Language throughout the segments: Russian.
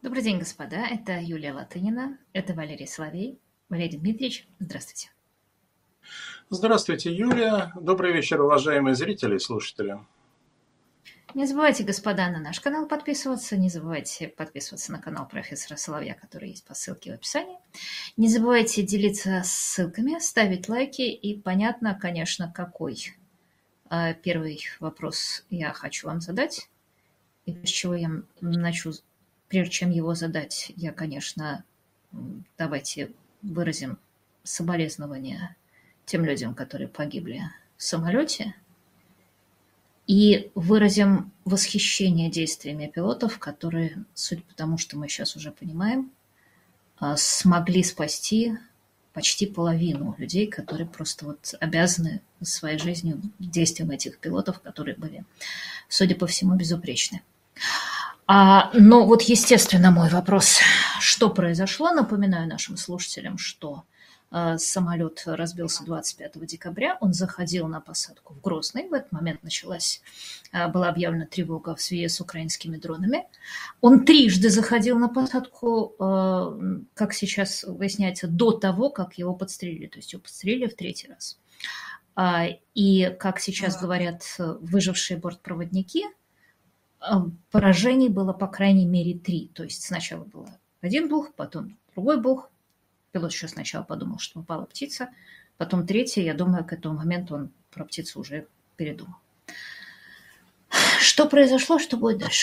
Добрый день, господа. Это Юлия Латынина, это Валерий Соловей. Валерий Дмитриевич, здравствуйте. Здравствуйте, Юлия. Добрый вечер, уважаемые зрители и слушатели. Не забывайте, господа, на наш канал подписываться. Не забывайте подписываться на канал профессора Соловья, который есть по ссылке в описании. Не забывайте делиться ссылками, ставить лайки. И понятно, конечно, какой первый вопрос я хочу вам задать. И прежде чем его задать, я, конечно, давайте выразим соболезнования тем людям, которые погибли в самолете, и выразим восхищение действиями пилотов, которые, судя по тому, что мы сейчас уже понимаем, смогли спасти почти половину людей, которые просто вот обязаны своей жизнью действиям этих пилотов, которые были, судя по всему, безупречны. Но вот, естественно, мой вопрос, что произошло? Напоминаю нашим слушателям, что самолет разбился 25 декабря, он заходил на посадку в Грозный, в этот момент была объявлена тревога в связи с украинскими дронами. Он трижды заходил на посадку, как сейчас выясняется, до того, как его подстрелили, то есть его подстрелили в третий раз. И, как сейчас говорят выжившие бортпроводники, поражений было по крайней мере 3. То есть сначала был один блох, потом другой блох. Пилот еще сначала подумал, что упала птица, потом третья. Я думаю, к этому моменту он про птицу уже передумал. Что произошло, что будет дальше?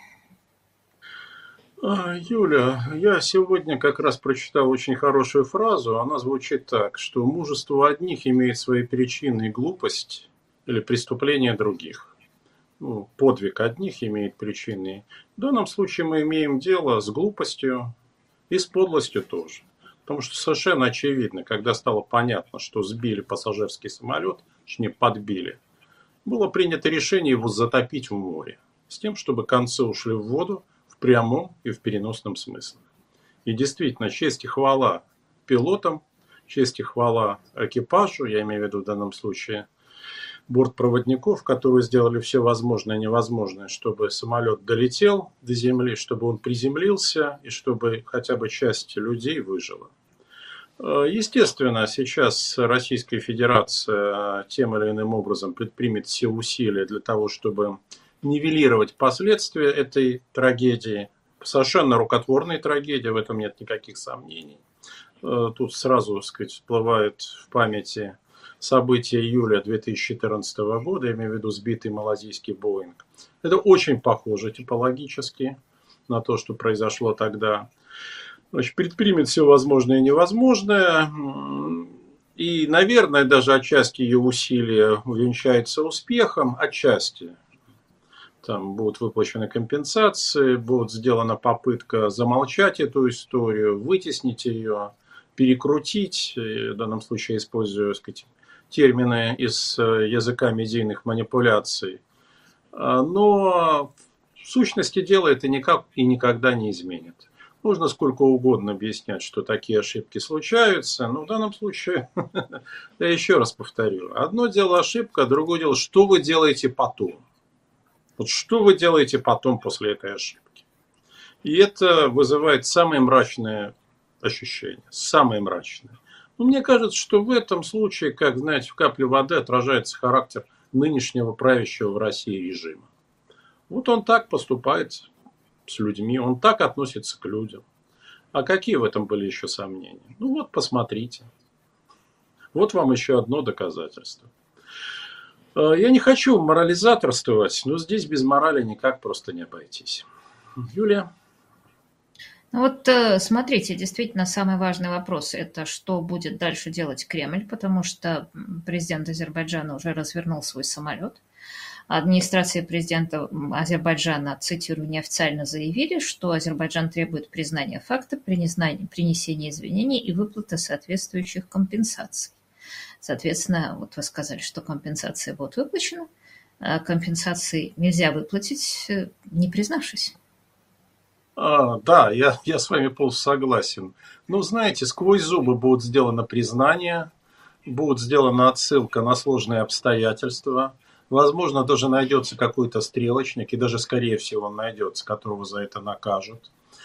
Юля, я сегодня как раз прочитал очень хорошую фразу. Она звучит так, что мужество одних имеет свои причины и глупость или преступление других. Подвиг одних имеет причины. В данном случае мы имеем дело с глупостью и с подлостью тоже. Потому что совершенно очевидно, когда стало понятно, что сбили пассажирский самолет, точнее подбили, было принято решение его затопить в море. С тем, чтобы концы ушли в воду в прямом и в переносном смысле. И действительно, честь и хвала пилотам, честь и хвала экипажу, я имею в виду в данном случае бортпроводников, которые сделали все возможное и невозможное, чтобы самолет долетел до земли, чтобы он приземлился и чтобы хотя бы часть людей выжила. Естественно, сейчас Российская Федерация тем или иным образом предпримет все усилия для того, чтобы нивелировать последствия этой трагедии. Совершенно рукотворной трагедии, в этом нет никаких сомнений. Тут сразу, так сказать, всплывает в памяти события июля 2014 года, я имею в виду сбитый малазийский Боинг. Это очень похоже типологически на то, что произошло тогда. Значит, предпримет все возможное и невозможное. И, наверное, даже отчасти ее усилия увенчаются успехом, отчасти. Там будут выплачены компенсации, будет сделана попытка замолчать эту историю, вытеснить ее, перекрутить, в данном случае используя, так сказать, термины из языка медийных манипуляций. Но в сущности дела это никак и никогда не изменит. Можно сколько угодно объяснять, что такие ошибки случаются, но в данном случае, я еще раз повторю, одно дело ошибка, другое дело, что вы делаете потом. Вот что вы делаете потом после этой ошибки. И это вызывает самые мрачные ощущения, самые мрачные. Но мне кажется, что в этом случае, как, знаете, в капле воды отражается характер нынешнего правящего в России режима. Вот он так поступает с людьми, он так относится к людям. А какие в этом были еще сомнения? Ну вот, посмотрите. Вот вам еще одно доказательство. Я не хочу морализаторствовать, но здесь без морали никак просто не обойтись. Юлия? Ну вот смотрите, действительно самый важный вопрос – это что будет дальше делать Кремль, потому что президент Азербайджана уже развернул свой самолет. Администрация президента Азербайджана, цитирую, неофициально заявили, что Азербайджан требует признания факта, принесения извинений и выплаты соответствующих компенсаций. Соответственно, вот вы сказали, что компенсации будут выплачены, а компенсации нельзя выплатить, не признавшись. Да, я с вами полностью согласен. Но знаете, сквозь зубы будут сделано признание, будет сделана отсылка на сложные обстоятельства. Возможно, даже найдется какой-то стрелочник, и даже, скорее всего, он найдется, которого за это накажут.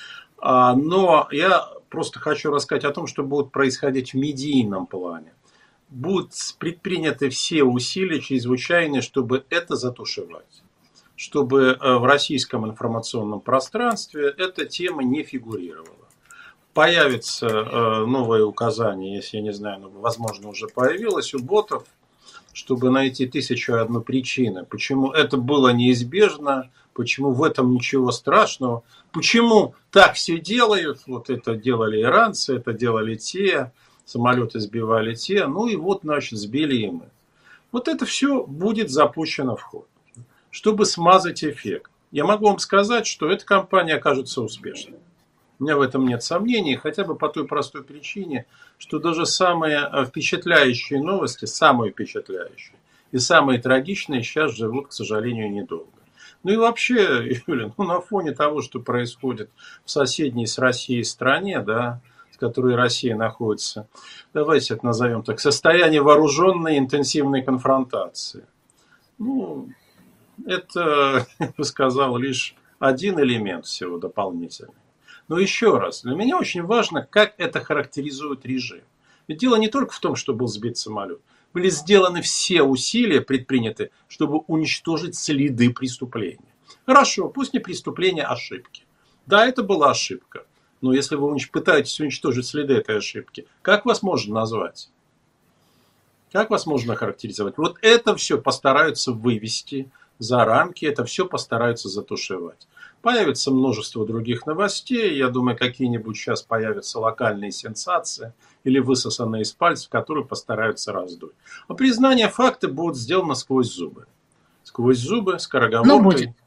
Но я просто хочу рассказать о том, что будет происходить в медийном плане. Будут предприняты все усилия чрезвычайные, чтобы это затушевать. Чтобы в российском информационном пространстве эта тема не фигурировала. Появится новое указание, если я не знаю, возможно, уже появилось у ботов, чтобы найти 1001 причину, почему это было неизбежно, почему в этом ничего страшного, почему так все делают, вот это делали иранцы, это делали те, самолеты сбивали те, ну и вот, значит, сбили и мы. Вот это все будет запущено в ход, чтобы смазать эффект. Я могу вам сказать, что эта кампания окажется успешной. У меня в этом нет сомнений, хотя бы по той простой причине, что даже самые впечатляющие новости, самые впечатляющие и самые трагичные сейчас живут, к сожалению, недолго. Ну и вообще, Юля, на фоне того, что происходит в соседней с Россией стране, да, с которой Россия находится, давайте это назовем так, состояние вооруженной интенсивной конфронтации. Ну, это, я бы сказал, лишь один элемент всего дополнительный. Но еще раз, для меня очень важно, как это характеризует режим. Ведь дело не только в том, что был сбит самолет. Были сделаны все усилия, предприняты, чтобы уничтожить следы преступления. Хорошо, пусть не преступление, а ошибки. Да, это была ошибка. Но если вы пытаетесь уничтожить следы этой ошибки, как вас можно назвать? Как вас можно характеризовать? Вот это все постараются вывести за рамки, это все постараются затушевать. Появится множество других новостей, я думаю, какие-нибудь сейчас появятся локальные сенсации или высосанные из пальцев, которые постараются раздуть. А признание факта будет сделано сквозь зубы. Сквозь зубы, Но будет. скороговоркой.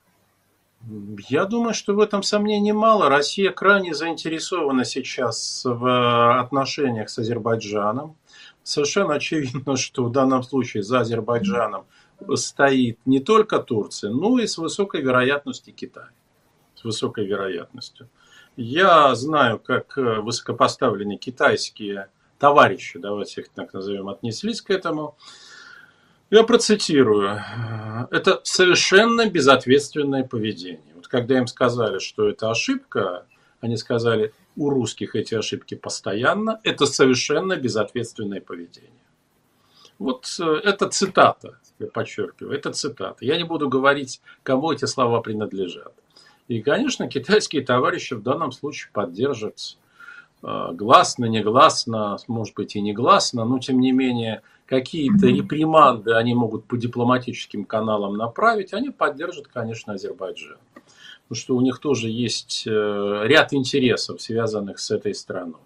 Я думаю, что в этом сомнений мало. Россия крайне заинтересована сейчас в отношениях с Азербайджаном. Совершенно очевидно, что в данном случае за Азербайджаном стоит не только Турция, но и с высокой вероятностью Китай. С высокой вероятностью. Я знаю, как высокопоставленные китайские товарищи, давайте их так назовем, отнеслись к этому. Я процитирую. Это совершенно безответственное поведение. Вот когда им сказали, что это ошибка, они сказали, у русских эти ошибки постоянно, это совершенно безответственное поведение. Вот это цитата, я подчеркиваю, это цитата. Я не буду говорить, кому эти слова принадлежат. И, конечно, китайские товарищи в данном случае поддержат гласно, негласно, может быть и негласно, но тем не менее какие-то реприманды они могут по дипломатическим каналам направить, они поддержат, конечно, Азербайджан. Потому что у них тоже есть ряд интересов, связанных с этой страной.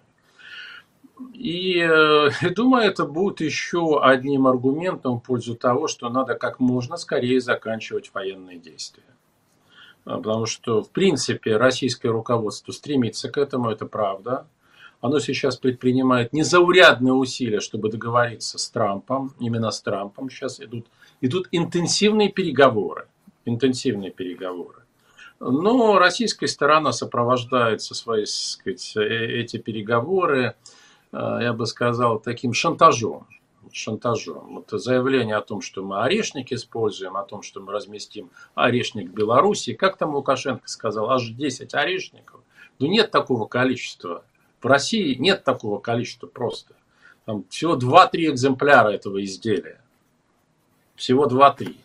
И думаю, это будет еще одним аргументом в пользу того, что надо как можно скорее заканчивать военные действия. Потому что, в принципе, российское руководство стремится к этому, это правда. Оно сейчас предпринимает незаурядные усилия, чтобы договориться с Трампом. Именно с Трампом сейчас идут интенсивные переговоры. Интенсивные переговоры. Но российская сторона сопровождает свои, сказать, эти переговоры, я бы сказал, таким шантажом. Шантажом. Вот заявление о том, что мы орешник используем, о том, что мы разместим орешник в Беларуси. Как там Лукашенко сказал, аж 10 орешников. Ну нет такого количества. В России нет такого количества просто. Там всего 2-3 экземпляра этого изделия. Всего 2-3.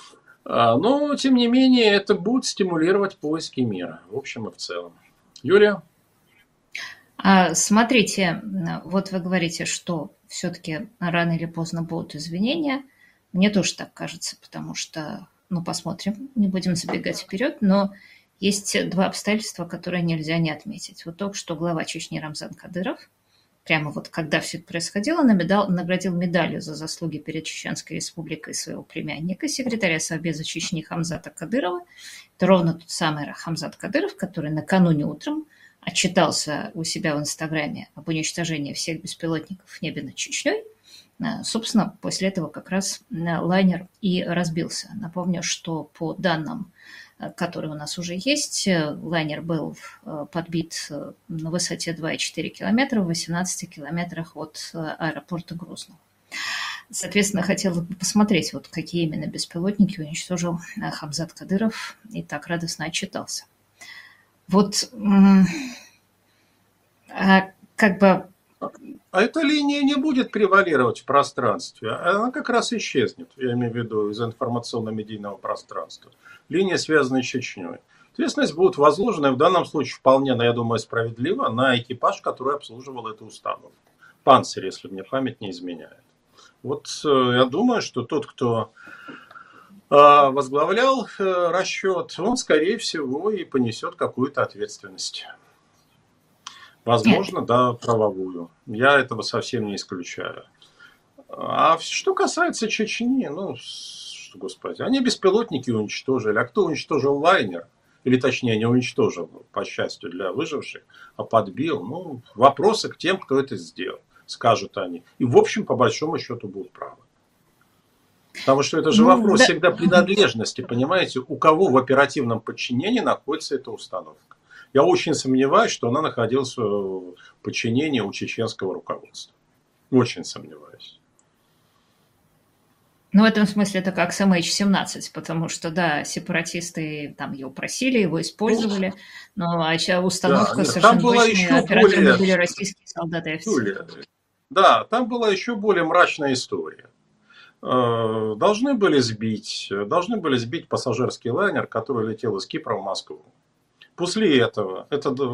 Но, тем не менее, это будет стимулировать поиски мира. В общем и в целом. Юлия? Смотрите, вот вы говорите, что все-таки рано или поздно будут извинения. Мне тоже так кажется, потому что, ну, посмотрим, не будем забегать вперед, но есть два обстоятельства, которые нельзя не отметить. Вот только что глава Чечни Рамзан Кадыров, прямо вот когда все это происходило, наградил медалью за заслуги перед Чеченской Республикой своего племянника, секретаря Совбеза Чечни Хамзата Кадырова. Это ровно тот самый Хамзат Кадыров, который накануне утром отчитался у себя в Инстаграме об уничтожении всех беспилотников в небе над Чечней. Собственно, после этого как раз лайнер и разбился. Напомню, что по данным, которые у нас уже есть, лайнер был подбит на высоте 2,4 километра в 18 километрах от аэропорта Грозного. Соответственно, хотела бы посмотреть, вот какие именно беспилотники уничтожил Хамзат Кадыров и так радостно отчитался. Вот как бы... А эта линия не будет превалировать в пространстве, она как раз исчезнет, я имею в виду, из информационно-медийного пространства. Линия, связанная с Чечней. Ответственность будет возложена, в данном случае вполне, я думаю, справедливо, на экипаж, который обслуживал эту установку. Панцирь, если мне память не изменяет. Вот я думаю, что тот, кто возглавлял расчет, он, скорее всего, и понесет какую-то ответственность. Возможно, да, правовую. Я этого совсем не исключаю. А что касается Чечни, ну, господи, они беспилотники уничтожили. А кто уничтожил лайнер? Или точнее, не уничтожил, по счастью для выживших, а подбил. Ну, вопросы к тем, кто это сделал, скажут они. И, в общем, по большому счету будут правы. Потому что это же вопрос всегда принадлежности, понимаете, у кого в оперативном подчинении находится эта установка. Я очень сомневаюсь, что она находилась в подчинении у чеченского руководства. Очень сомневаюсь. Ну, в этом смысле это как с MH17, потому что, да, сепаратисты там его просили, его использовали, но установка совершенно точная, операторами были российские солдаты и офицеры. Да, там была еще более мрачная история. Должны были сбить пассажирский лайнер, который летел из Кипра в Москву. После этого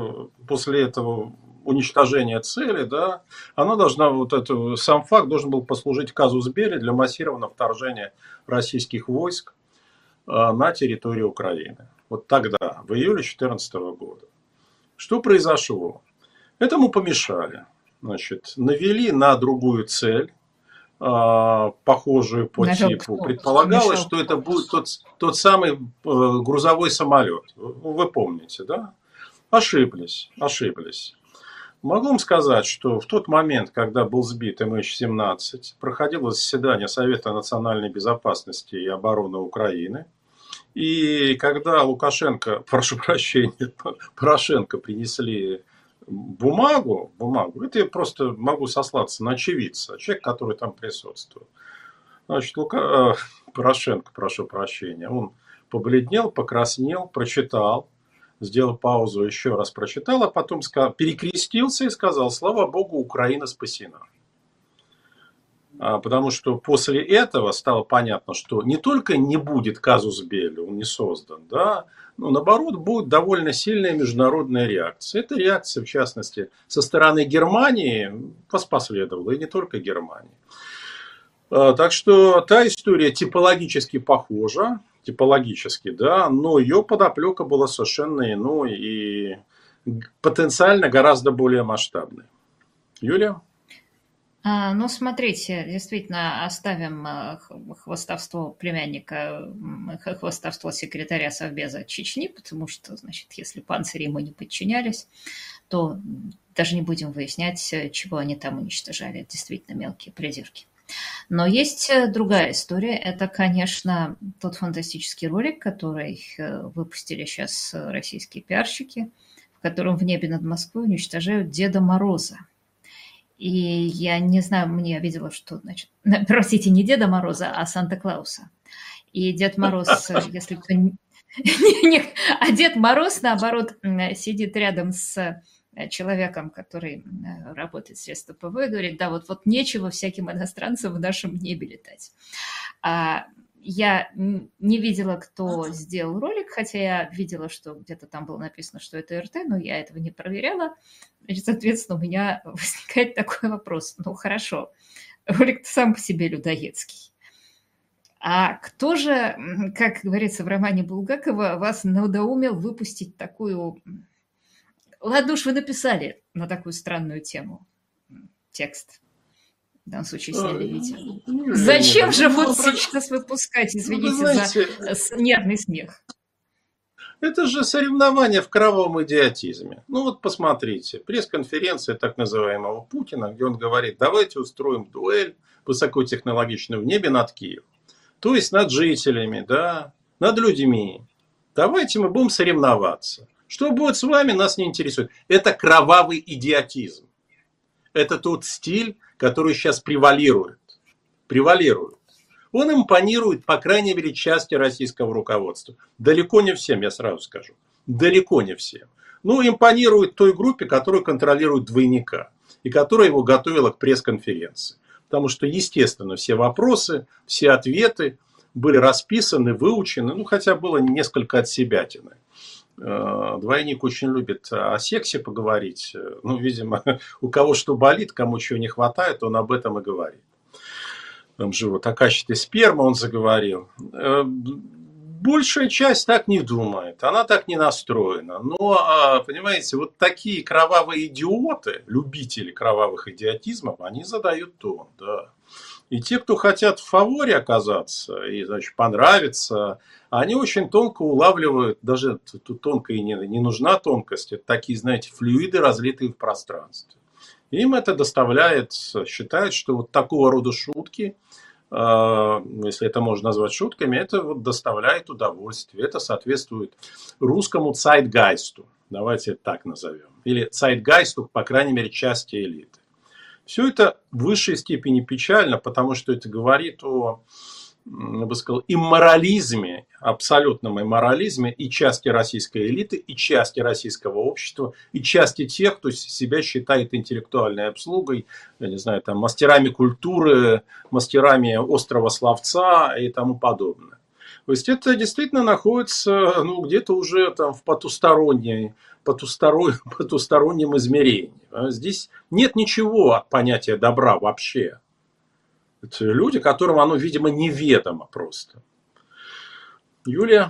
уничтожения цели, да, сам факт должен был послужить казус белли для массированного вторжения российских войск на территорию Украины. Вот тогда, в июле 2014 года. Что произошло? Этому помешали. Значит, навели на другую цель, похожую по типу. Предполагалось, что это будет тот самый грузовой самолет. Вы помните, да? Ошиблись. Могу вам сказать, что в тот момент, когда был сбит MH17, проходило заседание Совета национальной безопасности и обороны Украины. И когда Порошенко принесли бумагу, это я просто могу сослаться на очевидца, человек, который там присутствует. Значит, Порошенко, прошу прощения, он побледнел, покраснел, прочитал, сделал паузу, еще раз прочитал, а потом перекрестился и сказал: слава Богу, Украина спасена. Потому что после этого стало понятно, что не только не будет казус белли, он не создан, да, но наоборот будет довольно сильная международная реакция. Эта реакция, в частности, со стороны Германии последовала, и не только Германии. Так что та история типологически похожа, да, но ее подоплека была совершенно иной и потенциально гораздо более масштабной. Юлия? Ну, смотрите, действительно, оставим хвастовство племянника, хвастовство секретаря Совбеза Чечни, потому что, значит, если панцири ему не подчинялись, то даже не будем выяснять, чего они там уничтожали. Это действительно мелкие придирки. Но есть другая история. Это, конечно, тот фантастический ролик, который выпустили сейчас российские пиарщики, в котором в небе над Москвой уничтожают Деда Мороза. И я не знаю, я видела, что, значит, простите, не Деда Мороза, а Санта-Клауса. И Дед Мороз, если кто а Дед Мороз, наоборот, сидит рядом с человеком, который работает в средствах ПВО, и говорит: да, вот нечего всяким иностранцам в нашем небе летать. Я не видела, кто сделал ролик, хотя я видела, что где-то там было написано, что это РТ, но я этого не проверяла. Значит, соответственно, у меня возникает такой вопрос. Ну, хорошо, ролик-то сам по себе людоедский. А кто же, как говорится в романе Булгакова, вас надоумил выпустить такую... Ладно уж, вы написали на такую странную тему текст. В данном случае сняли видео. Зачем же вот сейчас выпускать, извините за нервный смех? Это же соревнование в кровавом идиотизме. Ну вот посмотрите, пресс-конференция так называемого Путина, где он говорит: давайте устроим дуэль высокотехнологичную в небе над Киевом. То есть над жителями, да, над людьми. Давайте мы будем соревноваться. Что будет с вами, нас не интересует. Это кровавый идиотизм. Это тот стиль, который сейчас превалирует. Он импонирует, по крайней мере, части российского руководства. Далеко не всем, я сразу скажу. Далеко не всем. Ну, импонирует той группе, которая контролирует двойника. И которая его готовила к пресс-конференции. Потому что, естественно, все вопросы, все ответы были расписаны, выучены. Ну, хотя было несколько отсебятины. Двойник очень любит о сексе поговорить. Ну, видимо, у кого что болит, кому чего не хватает, он об этом и говорит. Там же вот о качестве спермы он заговорил. Большая часть так не думает, она так не настроена. Но, понимаете, вот такие кровавые идиоты, любители кровавых идиотизмов, они задают тон, да. И те, кто хотят в фаворе оказаться и, значит, понравиться, они очень тонко улавливают, даже тут тонко и не нужна тонкость, это такие, знаете, флюиды, разлитые в пространстве. Им это доставляет, считают, что вот такого рода шутки, если это можно назвать шутками, это вот доставляет удовольствие. Это соответствует русскому цайтгайсту. Давайте это так назовем. Или цайтгайсту, по крайней мере, части элиты. Все это в высшей степени печально, потому что это говорит о, я бы сказал, имморализме, абсолютном имморализме и части российской элиты, и части российского общества, и части тех, кто себя считает интеллектуальной обслугой, я не знаю, там, мастерами культуры, мастерами острого словца и тому подобное. То есть это действительно находится, ну, где-то уже там в потустороннем измерении. Здесь нет ничего от понятия добра вообще. Это люди, которым оно, видимо, неведомо просто. Юлия?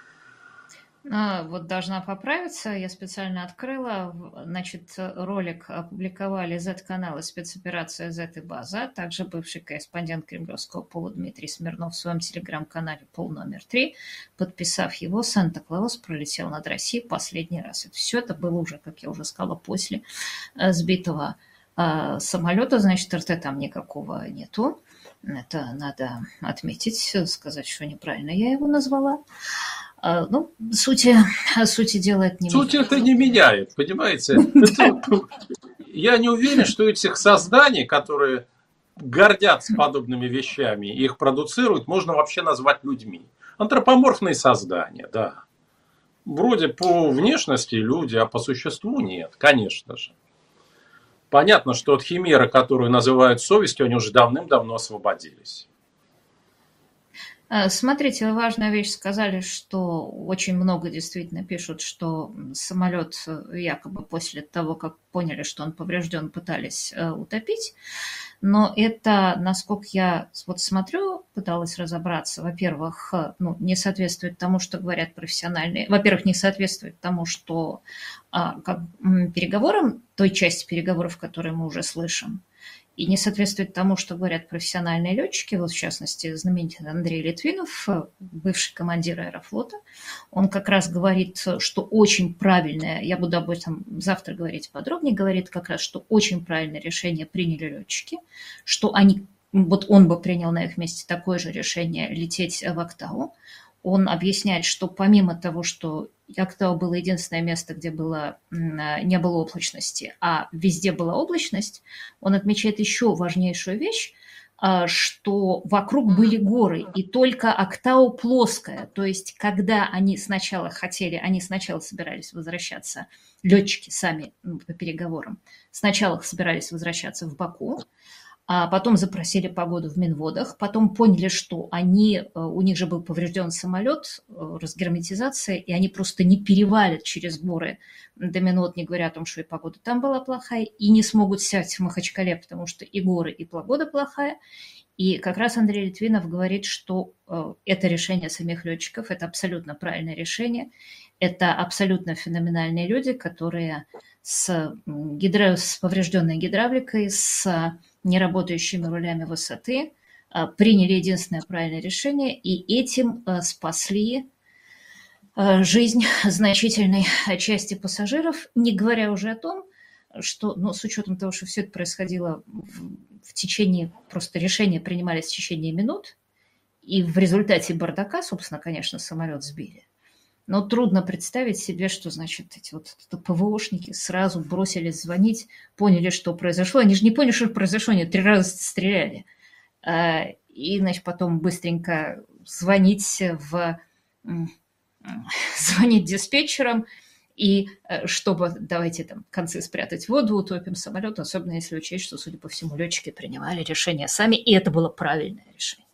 Вот должна поправиться. Я специально открыла. Значит, ролик опубликовали Z-каналы «Спецоперация Z» и «База». Также бывший корреспондент Кремлевского пола Дмитрий Смирнов в своем телеграм-канале «Пол номер 3». Подписав его, Санта-Клаус пролетел над Россией последний раз. И все это было уже, как я уже сказала, после сбитого самолета. Значит, РТ там никакого нету. Это надо отметить, сказать, что неправильно я его назвала. Ну, сути дела это не меняет. Суть это не меняет, понимаете? Я не уверен, что этих созданий, которые гордятся подобными вещами и их продуцируют, можно вообще назвать людьми. Антропоморфные создания, да. Вроде по внешности люди, а по существу нет, конечно же. Понятно, что от химеры, которую называют совестью, они уже давным-давно освободились. Смотрите, важная вещь сказали, что очень много действительно пишут, что самолет якобы после того, как поняли, что он поврежден, пытались утопить. Но это, насколько я вот смотрю, пыталась разобраться, во-первых, не соответствует тому, что говорят профессиональные. Во-первых, не соответствует тому, что переговорам, той части переговоров, которые мы уже слышим, и не соответствует тому, что говорят профессиональные летчики, вот в частности знаменитый Андрей Литвинов, бывший командир Аэрофлота. Он как раз говорит, что очень правильное, я буду об этом завтра говорить подробнее, говорит как раз, что очень правильное решение приняли летчики, что вот он бы принял на их месте такое же решение лететь в Актау. Он объясняет, что помимо того, что Актау было единственное место, где не было облачности, а везде была облачность, он отмечает еще важнейшую вещь, что вокруг были горы, и только Актау плоская. То есть, когда они сначала собирались возвращаться, летчики сами по переговорам, сначала собирались возвращаться в Баку, а потом запросили погоду в Минводах, потом поняли, что у них же был поврежден самолет, разгерметизация, и они просто не перевалят через горы до Минвод, не говоря о том, что и погода там была плохая, и не смогут сесть в Махачкале, потому что и горы, и погода плохая. И как раз Андрей Литвинов говорит, что это решение самих летчиков, это абсолютно правильное решение, это абсолютно феноменальные люди, которые с поврежденной гидравликой, с неработающими рулями высоты приняли единственное правильное решение и этим спасли жизнь значительной части пассажиров, не говоря уже о том, что, с учетом того, что все это происходило в течение, просто решения принимались в течение минут, и в результате бардака, собственно, конечно, самолет сбили. Но трудно представить себе, что, значит, эти вот ПВОшники сразу бросились звонить, поняли, что произошло. Они же не поняли, что произошло, они 3 раза стреляли. и, значит, потом быстренько звонить диспетчерам, и чтобы, давайте там концы спрятать в воду, утопим самолет, особенно если учесть, что, судя по всему, летчики принимали решение сами, и это было правильное решение.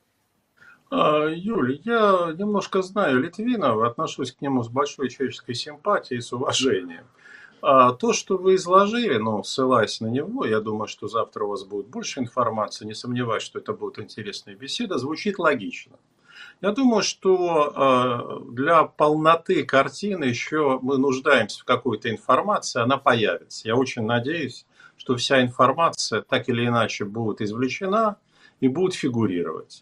Юль, я немножко знаю Литвинова, отношусь к нему с большой человеческой симпатией и с уважением. То, что вы изложили, ссылаясь на него, я думаю, что завтра у вас будет больше информации, не сомневаюсь, что это будет интересная беседа, звучит логично. Я думаю, что для полноты картины еще мы нуждаемся в какой-то информации, она появится. Я очень надеюсь, что вся информация так или иначе будет извлечена и будет фигурировать.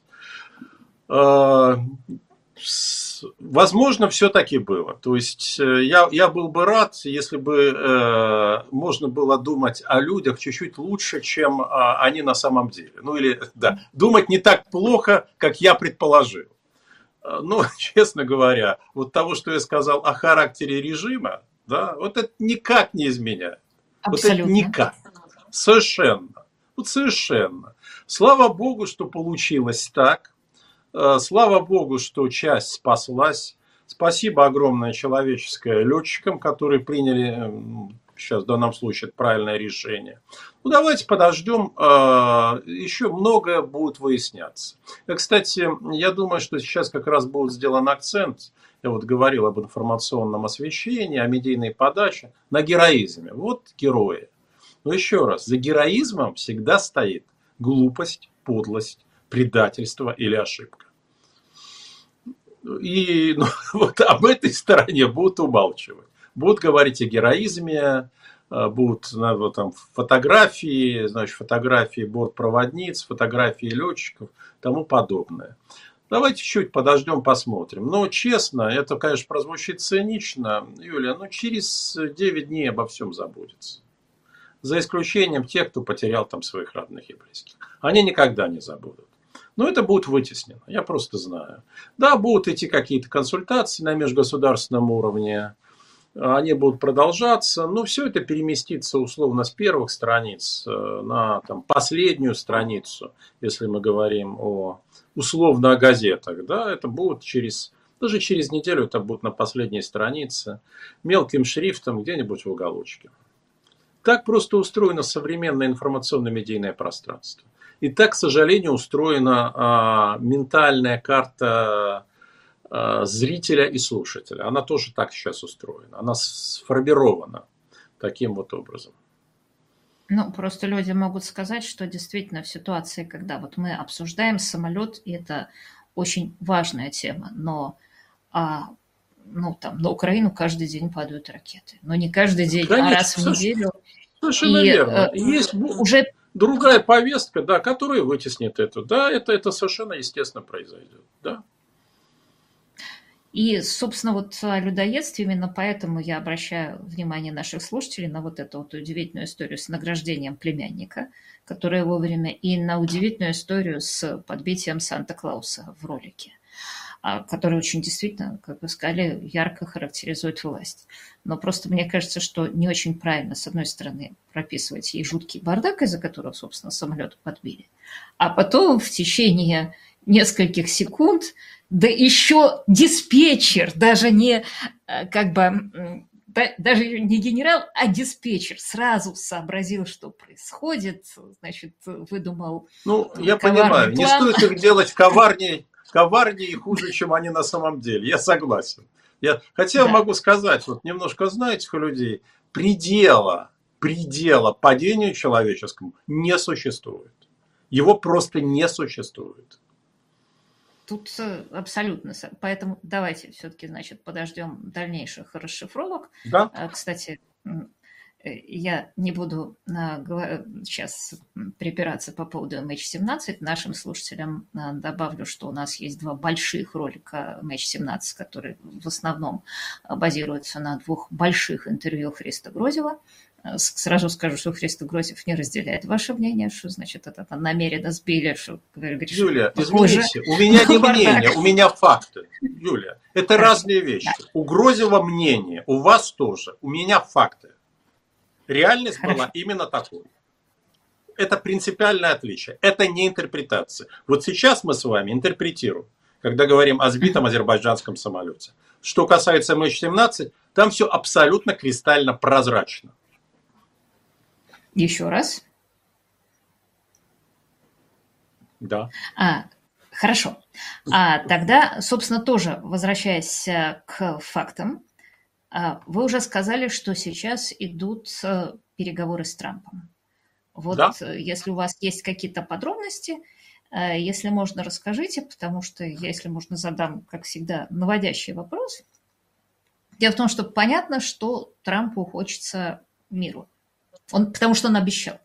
Возможно, все-таки было. То есть я был бы рад, если бы можно было думать о людях чуть-чуть лучше, чем они на самом деле. Думать не так плохо, как я предположил. Честно говоря, вот того, что я сказал о характере режима, вот это никак не изменяет. Абсолютно. Вот это никак. Совершенно. Совершенно. Слава Богу, что получилось так. Слава Богу, что часть спаслась. Спасибо огромное человеческое летчикам, которые приняли, сейчас в данном случае, правильное решение. Давайте подождем, еще многое будет выясняться. Кстати, я думаю, что сейчас как раз будет сделан акцент, я вот говорил об информационном освещении, о медийной подаче, на героизме. Вот герои. Но еще раз, за героизмом всегда стоит глупость, подлость, предательство или ошибка. И вот об этой стороне будут умалчивать. Будут говорить о героизме, будут там фотографии, фотографии бортпроводниц, фотографии летчиков, тому подобное. Давайте чуть подождем, посмотрим. Но честно, это, конечно, прозвучит цинично, Юлия, через 9 дней обо всем забудется. За исключением тех, кто потерял там своих родных и близких. Они никогда не забудут. Но это будет вытеснено, я просто знаю. Да, будут идти какие-то консультации на межгосударственном уровне, они будут продолжаться, но все это переместится условно с первых страниц на последнюю страницу, если мы говорим условно о газетах. Да, это будет даже через неделю это будет на последней странице, мелким шрифтом где-нибудь в уголочке. Так просто устроено современное информационно-медийное пространство. И так, к сожалению, устроена ментальная карта зрителя и слушателя. Она тоже так сейчас устроена. Она сформирована таким вот образом. Просто люди могут сказать, что действительно в ситуации, когда вот мы обсуждаем самолет, и это очень важная тема, но на Украину каждый день падают ракеты. Но не каждый день, конечно, а раз в неделю. Совершенно верно. Есть уже другая повестка, которая вытеснит это. Да, это совершенно естественно произойдет. Да. И, собственно, вот о людоедстве, именно поэтому я обращаю внимание наших слушателей на вот эту вот удивительную историю с награждением племянника, которая вовремя, и на удивительную историю с подбитием Санта-Клауса в ролике, который очень действительно, как вы сказали, ярко характеризует власть. Но просто мне кажется, что не очень правильно, с одной стороны, прописывать ей жуткий бардак, из-за которого, собственно, самолет подбили, а потом в течение нескольких секунд, да еще диспетчер, даже не даже не генерал, а диспетчер сразу сообразил, что происходит, значит, выдумал я понимаю, план. Не стоит их делать коварнее и хуже, чем они на самом деле. Я согласен. Хотя могу сказать, немножко знаю этих людей, предела падению человеческому не существует. Его просто не существует. Тут абсолютно. Поэтому давайте все-таки, подождем дальнейших расшифровок. Да. Кстати, я не буду сейчас припираться по поводу MH17. Нашим слушателям добавлю, что у нас есть 2 больших ролика MH17, которые в основном базируются на 2 больших интервью Христа Грозева. Сразу скажу, что Христо Грозев не разделяет ваше мнение, что значит это намеренно сбили, что говоришь. Юлия, извините, у меня не мнение, у меня факты. Юлия, это разные вещи. У Грозева мнение, у вас тоже, у меня факты. Реальность была именно такой. это принципиальное отличие. Это не интерпретация. Вот сейчас мы с вами интерпретируем, когда говорим о сбитом азербайджанском самолете. Что касается MH17, там все абсолютно кристально прозрачно. Еще раз. Да. Хорошо. Тогда, собственно, тоже возвращаясь к фактам, вы уже сказали, что сейчас идут переговоры с Трампом. Вот Да. если у вас есть какие-то подробности, если можно, расскажите, потому что я, если можно, задам, как всегда, наводящий вопрос. Дело в том, что понятно, что Трампу хочется миру, потому что он обещал.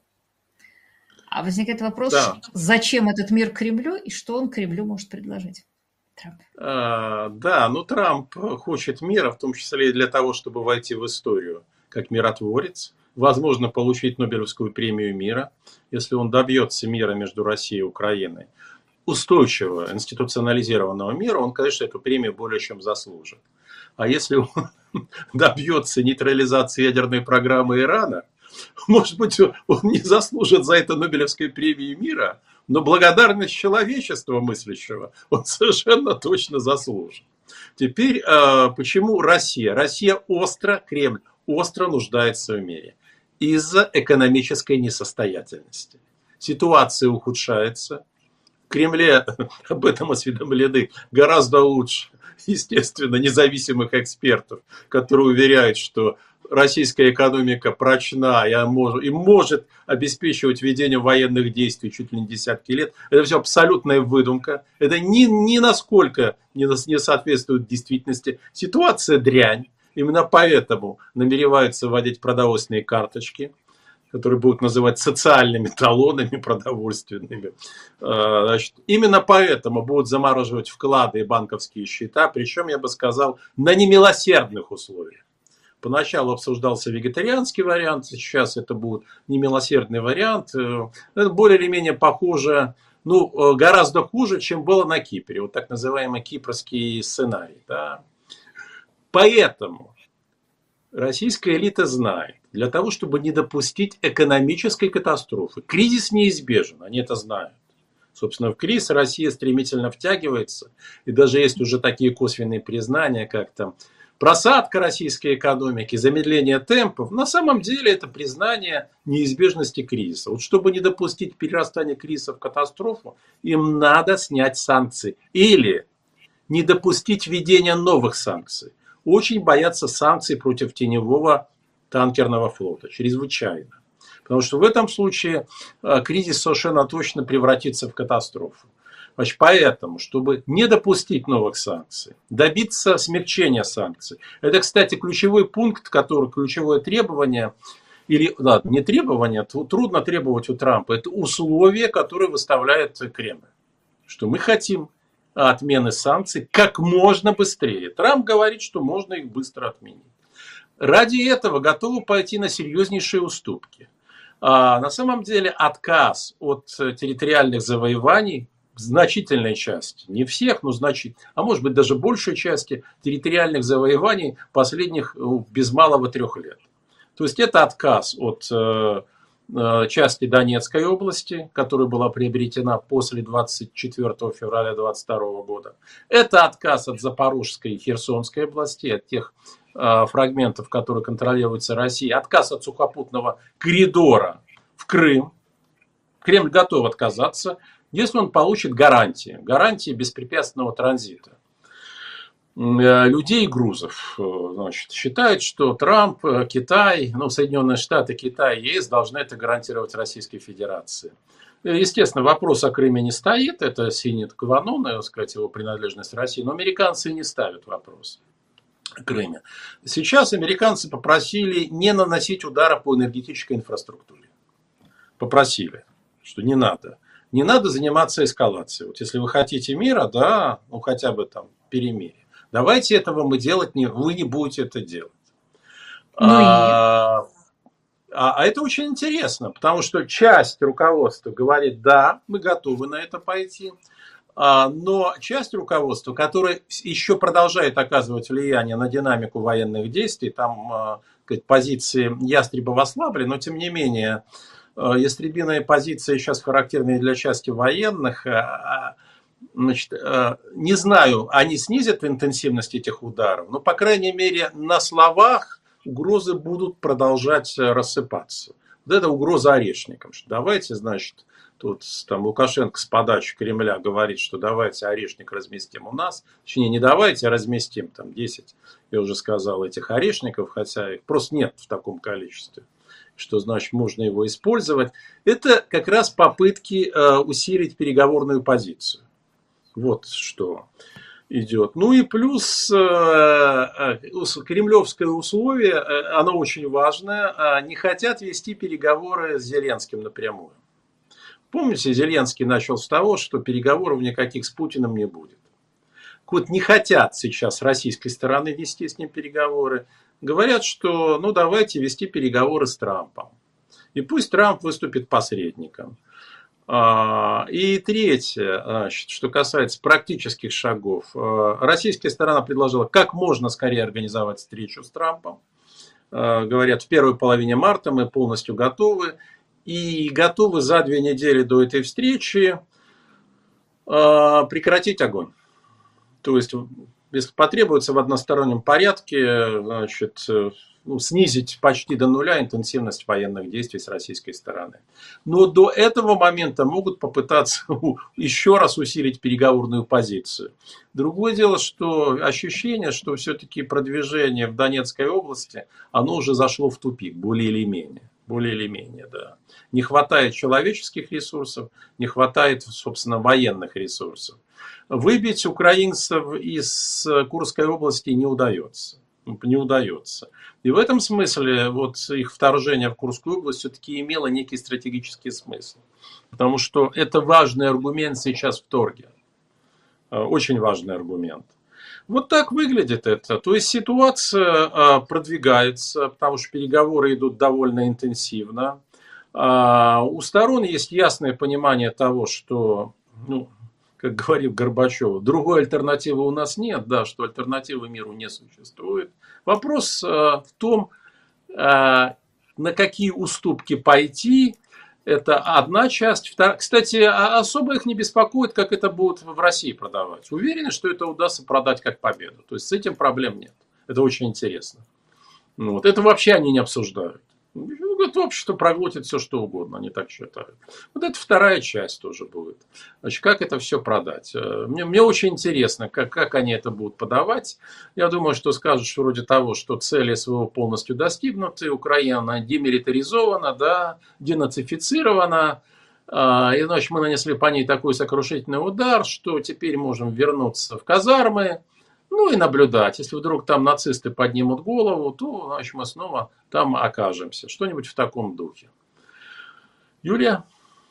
А возникает вопрос, зачем этот мир Кремлю и что он Кремлю может предложить? Трамп. Да, Трамп хочет мира, в том числе и для того, чтобы войти в историю как миротворец, возможно, получить Нобелевскую премию мира, если он добьется мира между Россией и Украиной, устойчивого, институционализированного мира, он, конечно, эту премию более чем заслужит. А если он добьется нейтрализации ядерной программы Ирана, может быть, он не заслужит за это Нобелевской премии мира, но благодарность человечества мыслящего он совершенно точно заслужит. Теперь, почему Россия? Россия Кремль остро нуждается в мире из-за экономической несостоятельности. Ситуация ухудшается. В Кремле об этом осведомлены гораздо лучше, естественно, независимых экспертов, которые уверяют, что российская экономика прочна и может обеспечивать ведение военных действий чуть ли не десятки лет. Это все абсолютная выдумка. Это ни насколько не соответствует действительности. Ситуация дрянь. Именно поэтому намереваются вводить продовольственные карточки, которые будут называть социальными талонами продовольственными. Значит, именно поэтому будут замораживать вклады и банковские счета, причем, я бы сказал, на немилосердных условиях. Поначалу обсуждался вегетарианский вариант, сейчас это будет немилосердный вариант. Это более или менее похоже, гораздо хуже, чем было на Кипре. Вот так называемый кипрский сценарий. Да. Поэтому российская элита знает, для того, чтобы не допустить экономической катастрофы, кризис неизбежен, они это знают. Собственно, в кризис Россия стремительно втягивается, и даже есть уже такие косвенные признания, как там просадка российской экономики, замедление темпов. На самом деле это признание неизбежности кризиса. Вот чтобы не допустить перерастания кризиса в катастрофу, им надо снять санкции или не допустить введения новых санкций. Очень боятся санкций против теневого танкерного флота, чрезвычайно. Потому что в этом случае кризис совершенно точно превратится в катастрофу. Значит, поэтому, чтобы не допустить новых санкций, добиться смягчения санкций. Это, кстати, ключевой пункт, ключевое требование, или не требование, трудно требовать у Трампа, это условие, которое выставляет Кремль. Что мы хотим отмены санкций как можно быстрее. Трамп говорит, что можно их быстро отменить. Ради этого готовы пойти на серьезнейшие уступки. На самом деле отказ от территориальных завоеваний в значительной части, не всех, но а может быть даже большей части территориальных завоеваний последних без малого 3 лет. То есть это отказ от части Донецкой области, которая была приобретена после 24 февраля 2022 года. Это отказ от Запорожской и Херсонской областей, от тех фрагментов, которые контролируются Россией. Отказ от сухопутного коридора в Крым. Кремль готов отказаться, если он получит гарантии беспрепятственного транзита людей и грузов. Значит, считает, что Трамп, Китай, Соединенные Штаты, Китай и ЕС должны это гарантировать Российской Федерации. Естественно, вопрос о Крыме не стоит, это синит кванон, так сказать, его принадлежность России, но американцы не ставят вопрос о Крыме. Сейчас американцы попросили не наносить удара по энергетической инфраструктуре. Попросили, что не надо. Не надо заниматься эскалацией. Вот если вы хотите мира, да, хотя бы там перемирие. Давайте этого вы не будете это делать. А это очень интересно, потому что часть руководства говорит, да, мы готовы на это пойти. Но часть руководства, которая еще продолжает оказывать влияние на динамику военных действий, там позиции Ястребова ослабли, но тем не менее ястребиные позиции сейчас характерны для части военных. Значит, не знаю, они снизят интенсивность этих ударов, но, по крайней мере, на словах угрозы будут продолжать рассыпаться. Вот это угроза орешникам, что давайте, значит, тут там Лукашенко с подачи Кремля говорит, что давайте орешник разместим у нас. Точнее, не давайте, а разместим там 10, я уже сказал, этих орешников, хотя их просто нет в таком количестве, что значит можно его использовать. Это как раз попытки усилить переговорную позицию. Вот что идет. Ну и плюс кремлевское условие, оно очень важное, не хотят вести переговоры с Зеленским напрямую. Помните, Зеленский начал с того, что переговоров никаких с Путиным не будет. Вот не хотят сейчас с российской стороны вести с ним переговоры. Говорят, что ну давайте вести переговоры с Трампом. И пусть Трамп выступит посредником. И третье, значит, что касается практических шагов. Российская сторона предложила как можно скорее организовать встречу с Трампом. Говорят, в первой половине марта мы полностью готовы. И готовы за 2 недели до этой встречи прекратить огонь. То есть, если потребуется в одностороннем порядке, значит, снизить почти до нуля интенсивность военных действий с российской стороны. Но до этого момента могут попытаться еще раз усилить переговорную позицию. Другое дело, что ощущение, что все-таки продвижение в Донецкой области, оно уже зашло в тупик, более или менее. Более или менее, да. Не хватает человеческих ресурсов, не хватает, собственно, военных ресурсов. Выбить украинцев из Курской области не удается. Не удается. И в этом смысле вот их вторжение в Курскую область все-таки имело некий стратегический смысл. Потому что это важный аргумент сейчас в торге. Очень важный аргумент. Вот так выглядит это. То есть ситуация продвигается, потому что переговоры идут довольно интенсивно. У сторон есть ясное понимание того, что, ну, как говорил Горбачев, другой альтернативы у нас нет, да, что альтернативы миру не существует. Вопрос в том, на какие уступки пойти. Это одна часть. Вторая. Кстати, особо их не беспокоит, как это будут в России продавать. Уверены, что это удастся продать как победу. То есть с этим проблем нет. Это очень интересно. Вот. Это вообще они не обсуждают. Это общество проглотит все, что угодно, они так считают. Вот это вторая часть тоже будет. Значит, как это все продать? Мне очень интересно, как они это будут подавать. Я думаю, что скажут что вроде того, что цели СВО полностью достигнуты, Украина демилитаризована, да, денацифицирована. И, значит, мы нанесли по ней такой сокрушительный удар, что теперь можем вернуться в казармы. Ну и наблюдать. Если вдруг там нацисты поднимут голову, то, значит, мы снова там окажемся. Что-нибудь в таком духе. Юлия?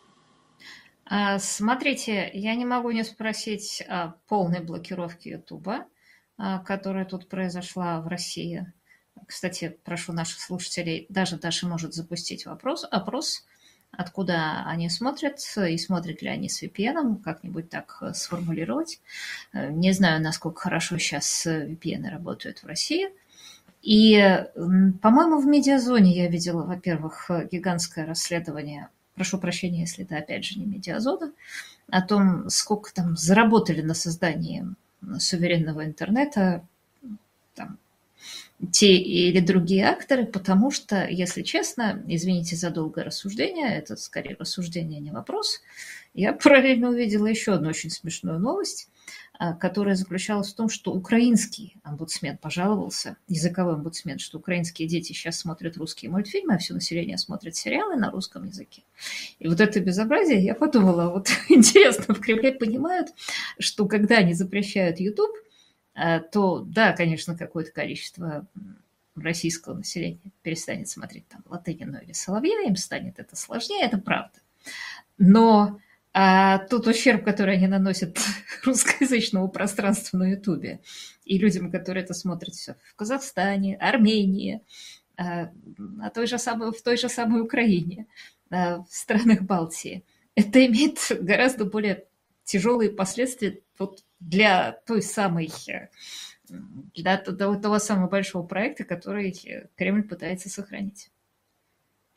Смотрите, я не могу не спросить о полной блокировке Ютуба, которая тут произошла в России. Кстати, прошу наших слушателей, даже Даша может запустить опрос, откуда они смотрят и смотрят ли они с VPN, как-нибудь так сформулировать. Не знаю, насколько хорошо сейчас VPN работают в России. И, по-моему, в Медиазоне я видела, во-первых, гигантское расследование, прошу прощения, если это опять же не Медиазона, о том, сколько там заработали на создании суверенного интернета там, те или другие акторы, потому что, если честно, извините за долгое рассуждение, это скорее рассуждение, не вопрос, я параллельно увидела еще одну очень смешную новость, которая заключалась в том, что украинский омбудсмен пожаловался, языковой омбудсмен, что украинские дети сейчас смотрят русские мультфильмы, а все население смотрит сериалы на русском языке. И вот это безобразие, я подумала, вот интересно, в Кремле понимают, что когда они запрещают YouTube, то, да, конечно, какое-то количество российского населения перестанет смотреть там Латынину или Соловья, им станет это сложнее, это правда. Но тот ущерб, который они наносят русскоязычному пространству на Ютубе и людям, которые это смотрят в Казахстане, Армении, в той же самой Украине, в странах Балтии, это имеет гораздо более тяжелые последствия вот для того самого большого проекта, который Кремль пытается сохранить.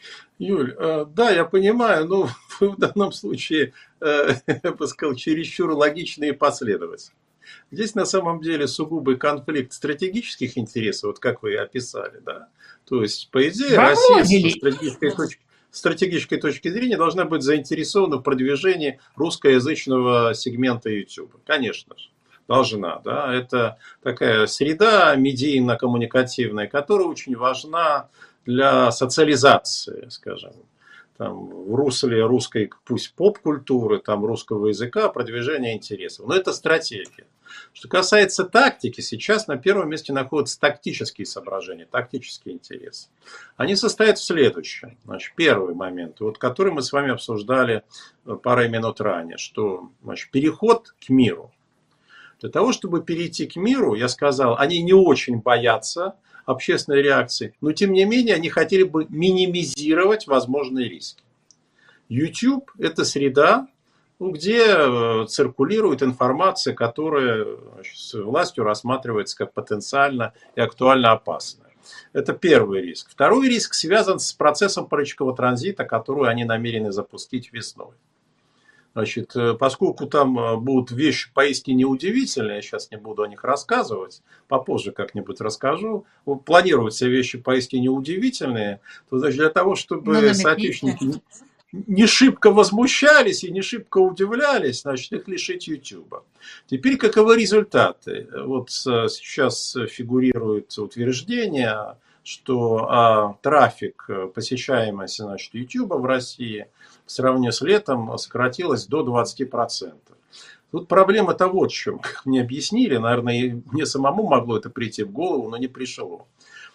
Юль, да, я понимаю, но вы в данном случае, я бы сказал, чересчур логичны и последовательны. Здесь на самом деле сугубый конфликт стратегических интересов, вот как вы и описали, да. То есть, по идее, Во Россия многие со ли? стратегической точки зрения должна быть заинтересована в продвижении русскоязычного сегмента YouTube. Конечно же, должна, да. Это такая среда медийно-коммуникативная, которая очень важна для социализации, скажем, там, в русле русской, пусть поп-культуры, там, русского языка, продвижения интересов. Но это стратегия. Что касается тактики, сейчас на первом месте находятся тактические соображения, тактические интересы. Они состоят в следующем. Значит, первый момент, вот, который мы с вами обсуждали пару минут ранее, что значит, переход к миру. Для того, чтобы перейти к миру, я сказал, они не очень боятся общественной реакции, но тем не менее они хотели бы минимизировать возможные риски. YouTube – это среда, где циркулирует информация, которая с властью рассматривается как потенциально и актуально опасная. Это первый риск. Второй риск связан с процессом парочкового транзита, который они намерены запустить весной. Значит, поскольку там будут вещи поистине удивительные, я сейчас не буду о них рассказывать, попозже как-нибудь расскажу, планируются вещи поистине удивительные, то значит, для того, Ну, чтобы намекните. соотечественники не шибко возмущались и не шибко удивлялись, значит, их лишить Ютуба. Теперь каковы результаты? Вот сейчас фигурирует утверждение, что трафик, посещаемость, значит, Ютуба в России в сравнении с летом сократилась до 20%. Тут проблема-то вот в чем. Как мне объяснили, наверное, и мне самому могло это прийти в голову, но не пришло.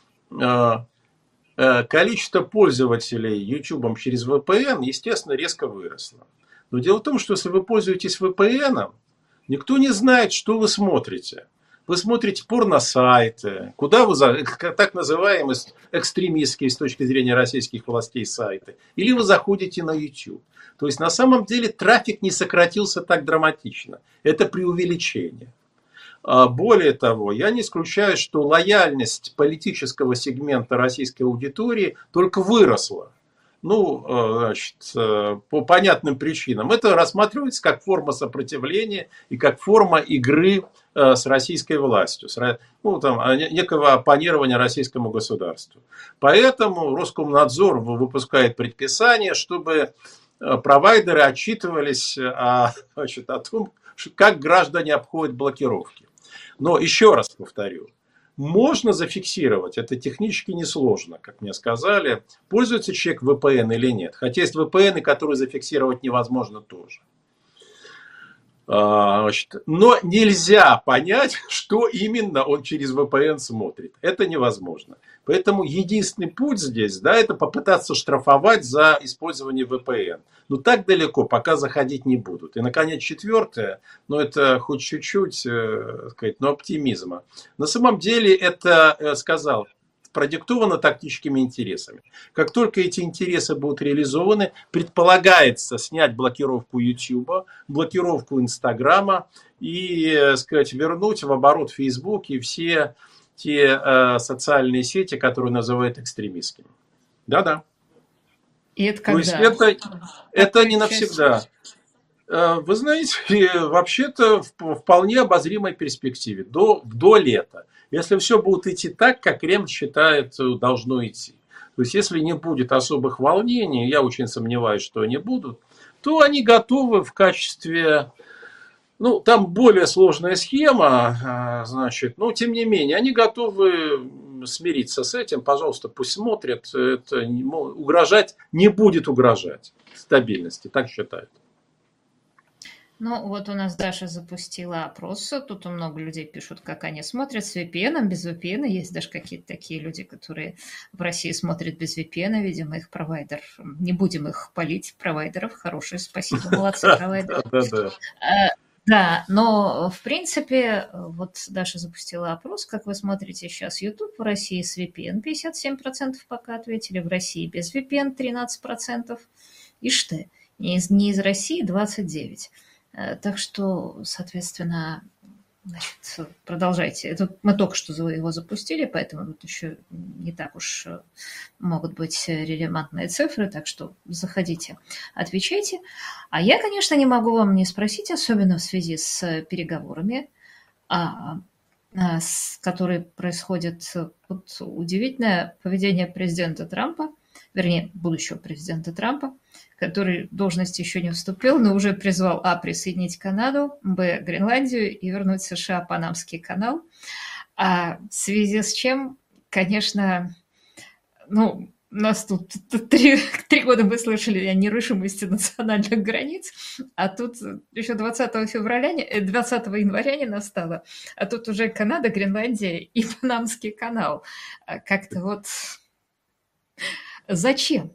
Количество пользователей YouTube через VPN, естественно, резко выросло. Но дело в том, что если вы пользуетесь VPN, никто не знает, что вы смотрите. Вы смотрите порно-сайты, куда вы, так называемые экстремистские с точки зрения российских властей сайты, или вы заходите на YouTube. То есть на самом деле трафик не сократился так драматично. Это преувеличение. Более того, я не исключаю, что лояльность политического сегмента российской аудитории только выросла. Ну, значит, по понятным причинам. Это рассматривается как форма сопротивления и как форма игры с российской властью, ну, там, некого оппонирования российскому государству. Поэтому Роскомнадзор выпускает предписание, чтобы провайдеры отчитывались значит, о том, как граждане обходят блокировки. Но еще раз повторю, можно зафиксировать, это технически несложно, как мне сказали, пользуется человек VPN или нет. Хотя есть VPN, которые зафиксировать невозможно тоже. Значит, но нельзя понять, что именно он через VPN смотрит. Это невозможно. Поэтому единственный путь здесь, да, это попытаться штрафовать за использование VPN. Но так далеко пока заходить не будут. И, наконец, четвертое, но это хоть чуть-чуть, сказать, но оптимизма. На самом деле это, сказал, продиктовано тактическими интересами. Как только эти интересы будут реализованы, предполагается снять блокировку YouTube, блокировку Инстаграма и, сказать, вернуть в оборот Facebook и все те социальные сети, которые называют экстремистскими. Да-да. И это То есть когда? это Какая не часть? навсегда. Вы знаете, вообще-то в вполне обозримой перспективе, до лета. Если все будет идти так, как Кремль считает должно идти. То есть, если не будет особых волнений, я очень сомневаюсь, что они будут, то они готовы в качестве... Ну, там более сложная схема, значит, но тем не менее, они готовы смириться с этим. Пожалуйста, пусть смотрят. Это угрожать не будет угрожать стабильности, так считают. Ну, вот у нас Даша запустила опрос. Тут много людей пишут, как они смотрят с VPN, без VPN. Есть даже какие-то такие люди, которые в России смотрят без VPN. Видимо, их провайдер... Не будем их палить, провайдеров. Хорошие, спасибо, молодцы, провайдеры. Да-да-да. Да, но в принципе, вот Даша запустила опрос, как вы смотрите сейчас YouTube в России с VPN 57% пока ответили, в России без VPN 13%, ишь ты, не из России 29%. Так что, соответственно, Значит, продолжайте. Это мы только что его запустили, поэтому тут еще не так уж могут быть релевантные цифры, так что заходите, отвечайте. А я, конечно, не могу вам не спросить, особенно в связи с переговорами, которые происходят. Вот удивительное поведение президента Трампа, вернее, будущего президента Трампа, который в должность еще не вступил, но уже призвал присоединить Канаду, Гренландию и вернуть США Панамский канал. В связи с чем, конечно, нас тут 3 года мы слышали о нерушимости национальных границ, а тут еще 20 января не настало, а тут уже Канада, Гренландия и Панамский канал. Как-то вот зачем?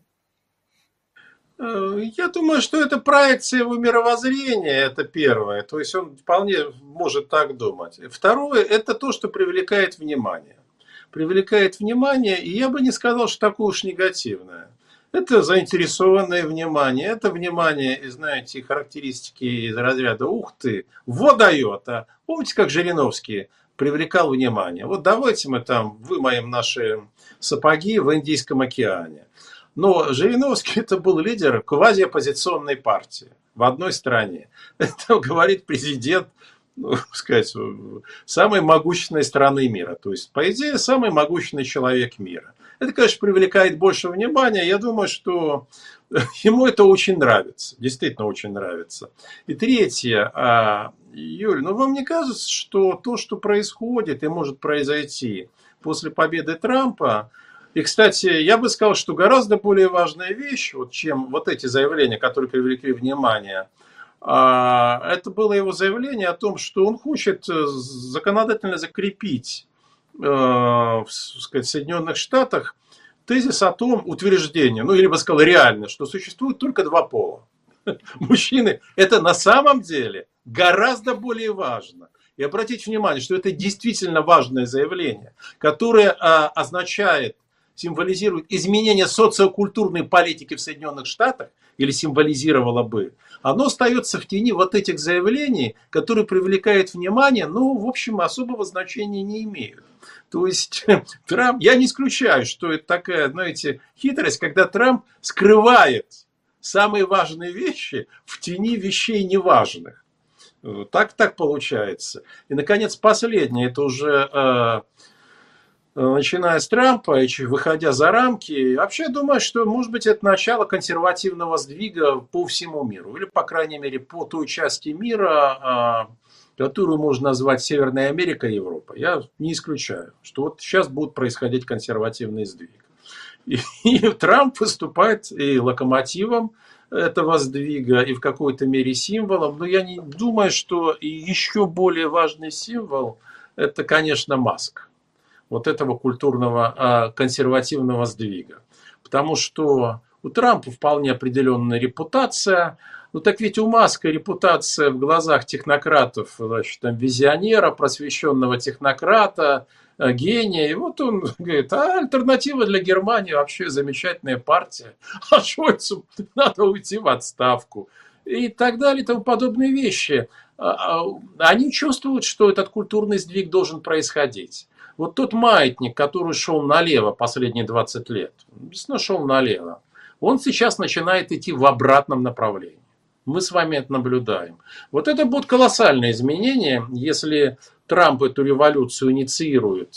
Я думаю, что это проекция его мировоззрения, это первое. То есть он вполне может так думать. Второе, это то, что привлекает внимание. Привлекает внимание, и я бы не сказал, что такое уж негативное. Это заинтересованное внимание, это внимание, знаете, характеристики из разряда «ух ты, вот дает». А помните, как Жириновский привлекал внимание? Вот давайте мы там вымоем наши сапоги в Индийском океане. Но Жириновский это был лидер квазиоппозиционной партии в одной стране. Это говорит президент, сказать, самой могущественной страны мира. То есть, по идее, самый могущественный человек мира. Это, конечно, привлекает больше внимания. Я думаю, что ему это очень нравится. Действительно очень нравится. И третье. Юль, вам не кажется, что то, что происходит и может произойти после победы Трампа, и, кстати, я бы сказал, что гораздо более важная вещь, чем вот эти заявления, которые привлекли внимание, это было его заявление о том, что он хочет законодательно закрепить в Соединенных Штатах тезис о том, утверждение, или бы сказал реально, что существует только два пола. Мужчины, это на самом деле гораздо более важно. И обратите внимание, что это действительно важное заявление, которое означает, символизирует изменение социокультурной политики в Соединенных Штатах, или символизировало бы, оно остается в тени вот этих заявлений, которые привлекают внимание, но, в общем, особого значения не имеют. То есть, Трамп, я не исключаю, что это такая, знаете, хитрость, когда Трамп скрывает самые важные вещи в тени вещей неважных. Так получается. И, наконец, последнее, это уже начиная с Трампа и выходя за рамки, вообще думаю, что, может быть, это начало консервативного сдвига по всему миру. Или, по крайней мере, по той части мира, которую можно назвать Северной Америкой и Европой. Я не исключаю, что вот сейчас будет происходить консервативный сдвиг. И Трамп выступает и локомотивом этого сдвига, и в какой-то мере символом. Но я не думаю, что еще более важный символ – это, конечно, Маск. Вот этого культурного консервативного сдвига. Потому что у Трампа вполне определенная репутация. Так ведь у Маска репутация в глазах технократов, значит, визионера, просвещенного технократа, гения. И вот он говорит, альтернатива для Германии вообще замечательная партия. А Шольцу надо уйти в отставку. И так далее, и тому подобные вещи. Они чувствуют, что этот культурный сдвиг должен происходить. Вот тот маятник, который шел налево последние 20 лет, действительно шел налево, он сейчас начинает идти в обратном направлении. Мы с вами это наблюдаем. Вот это будут колоссальные изменения, если Трамп эту революцию инициирует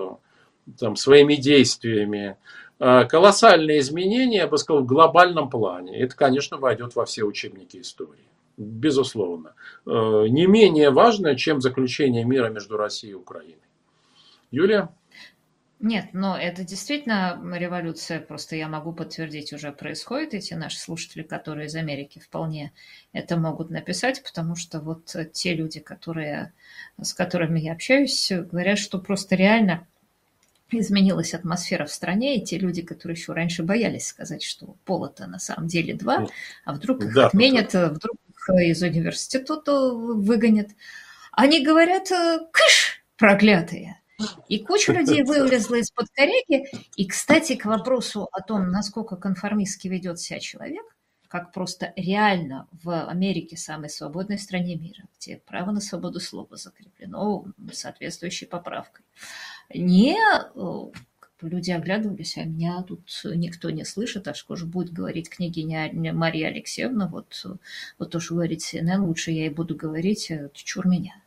своими действиями. Колоссальные изменения, я бы сказал, в глобальном плане. Это, конечно, войдет во все учебники истории. Безусловно. Не менее важно, чем заключение мира между Россией и Украиной. Юлия? Нет, но это действительно революция, просто я могу подтвердить, уже происходит. Эти наши слушатели, которые из Америки, вполне это могут написать, потому что вот те люди, с которыми я общаюсь, говорят, что просто реально изменилась атмосфера в стране, и те люди, которые еще раньше боялись сказать, что пола-то на самом деле два, а вдруг их отменят, вдруг их из университета выгонят. Они говорят, кыш, проклятые. И куча людей вылезла из-под коряги. И, кстати, к вопросу о том, насколько конформистски ведет себя человек, как просто реально в Америке, самой свободной стране мира, где право на свободу слова закреплено соответствующей поправкой, не люди оглядывались, а меня тут никто не слышит, а что же будет говорить княгиня Мария Алексеевна, вот то, что говорит CNN, лучше я и буду говорить, чур меня.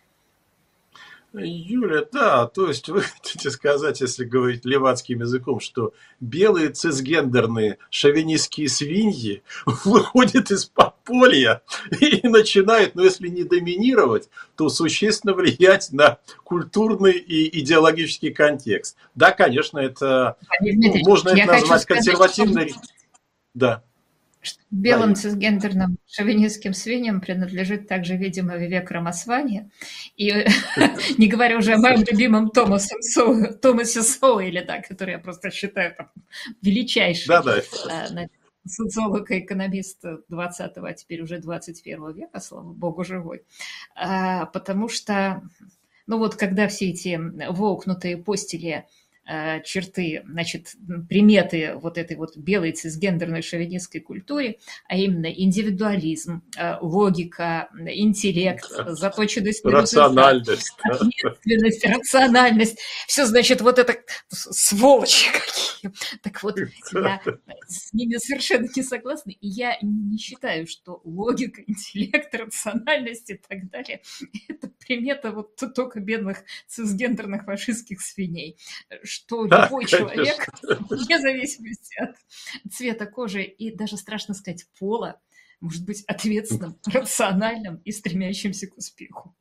Юля, да, то есть вы хотите сказать, если говорить левацким языком, что белые цисгендерные шовинистские свиньи выходят из подполья и начинают, ну если не доминировать, то существенно влиять на культурный и идеологический контекст. Да, конечно, это, можно это назвать консервативной... Да. Белым цисгендерным шовинистским свиньям принадлежит также, видимо, Вивек Рамасвани. И не говоря уже о моем любимом Томасе Соуэле, да, который я просто считаю величайший социолог и экономист 20-го, а теперь уже 21 века, слава богу, живой. Потому что, ну вот, когда все эти воукнутые постили черты, значит, приметы вот этой вот белой цисгендерной шовинистской культуре, а именно индивидуализм, логика, интеллект, заточенность на рациональность, ответственность, рациональность. Все, значит, вот это сволочи какие. Так вот, я с ними совершенно не согласна, и я не считаю, что логика, интеллект, рациональность и так далее – это примета вот только бедных цисгендерных фашистских свиней. Что любой человек, вне зависимости от цвета кожи и даже, страшно сказать, пола, может быть ответственным, рациональным и стремящимся к успеху.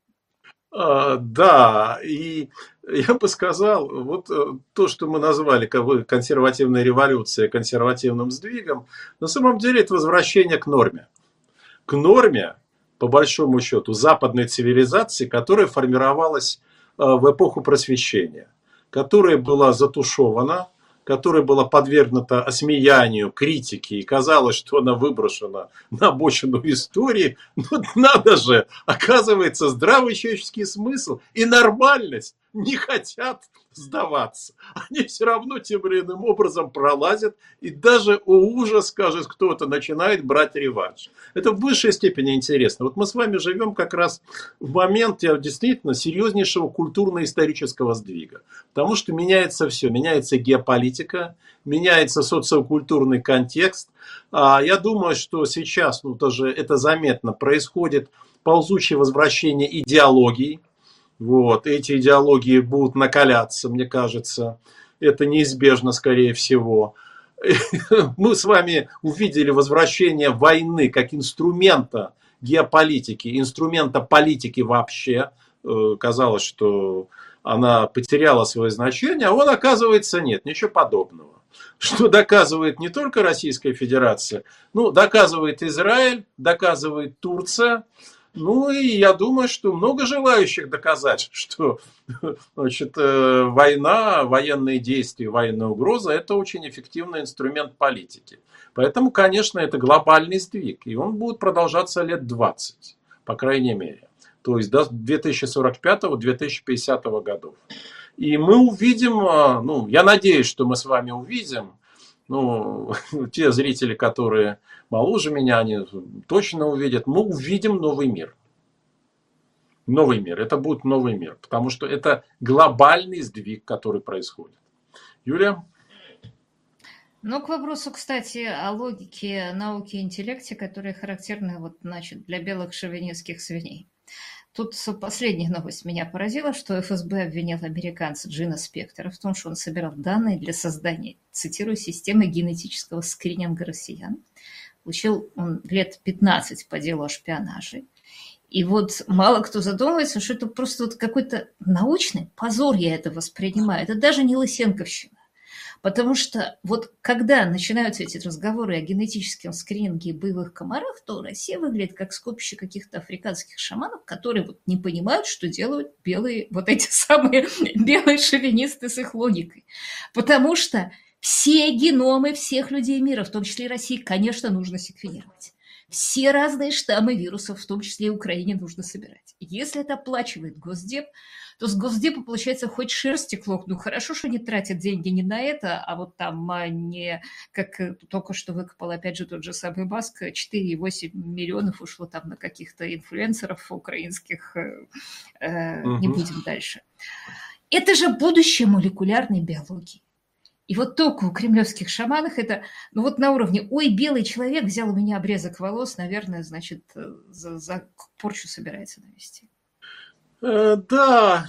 Да, и я бы сказал, вот то, что мы назвали консервативной революцией, консервативным сдвигом, на самом деле это возвращение к норме. К норме, по большому счету, западной цивилизации, которая формировалась в эпоху Просвещения, которая была затушевана, которая была подвергнута осмеянию, критике, и казалось, что она выброшена на обочину истории. Но надо же, оказывается, здравый человеческий смысл и нормальность не хотят сдаваться. Они все равно тем или иным образом пролазят, и даже, о ужас, скажет кто-то, начинает брать реванш. Это в высшей степени интересно. Вот мы с вами живем как раз в момент действительно серьезнейшего культурно-исторического сдвига. Потому что меняется все. Меняется геополитика, меняется социокультурный контекст. Я думаю, что сейчас, тоже это заметно, происходит ползучее возвращение идеологий. Вот, эти идеологии будут накаляться, мне кажется. Это неизбежно, скорее всего. Мы с вами увидели возвращение войны как инструмента геополитики, инструмента политики вообще. Казалось, что она потеряла свое значение, а он, оказывается, нет, ничего подобного. Что доказывает не только Российская Федерация, доказывает Израиль, доказывает Турция. Ну и я думаю, что много желающих доказать, что война, военные действия, военная угроза – это очень эффективный инструмент политики. Поэтому, конечно, это глобальный сдвиг, и он будет продолжаться лет 20, по крайней мере. То есть до 2045-2050 годов. И мы увидим, я надеюсь, что мы с вами увидим, те зрители, которые моложе меня, они точно увидят, мы увидим новый мир. Новый мир, это будет новый мир, потому что это глобальный сдвиг, который происходит. Юлия? К вопросу, кстати, о логике науки и интеллекте, которые характерны для белых шовинистских свиней. Тут последняя новость меня поразила, что ФСБ обвинил американца Джина Спектора в том, что он собирал данные для создания, цитирую, системы генетического скрининга россиян. Учил он лет 15 по делу о шпионаже. И мало кто задумывается, что это просто какой-то научный позор, я это воспринимаю. Это даже не лысенковщина. Потому что когда начинаются эти разговоры о генетическом скрининге и боевых комарах, то Россия выглядит как скопище каких-то африканских шаманов, которые не понимают, что делают белые, эти самые белые шовинисты с их логикой. Потому что все геномы всех людей мира, в том числе и России, конечно, нужно секвенировать. все разные штаммы вирусов, в том числе и Украине, нужно собирать. Если это оплачивает Госдеп, то с Госдепа, получается, хоть шерсти клок. Ну, хорошо, что не тратят деньги не на это, а вот там не, как только что выкопал, опять же, тот же самый Маск, 4,8 миллионов ушло там на каких-то инфлюенсеров украинских. Не Мгм. будем дальше. Это же будущее молекулярной биологии. И вот только у кремлевских шаманов это, ну вот на уровне, ой, белый человек взял у меня обрезок волос, наверное, значит, за порчу собирается навести. Да,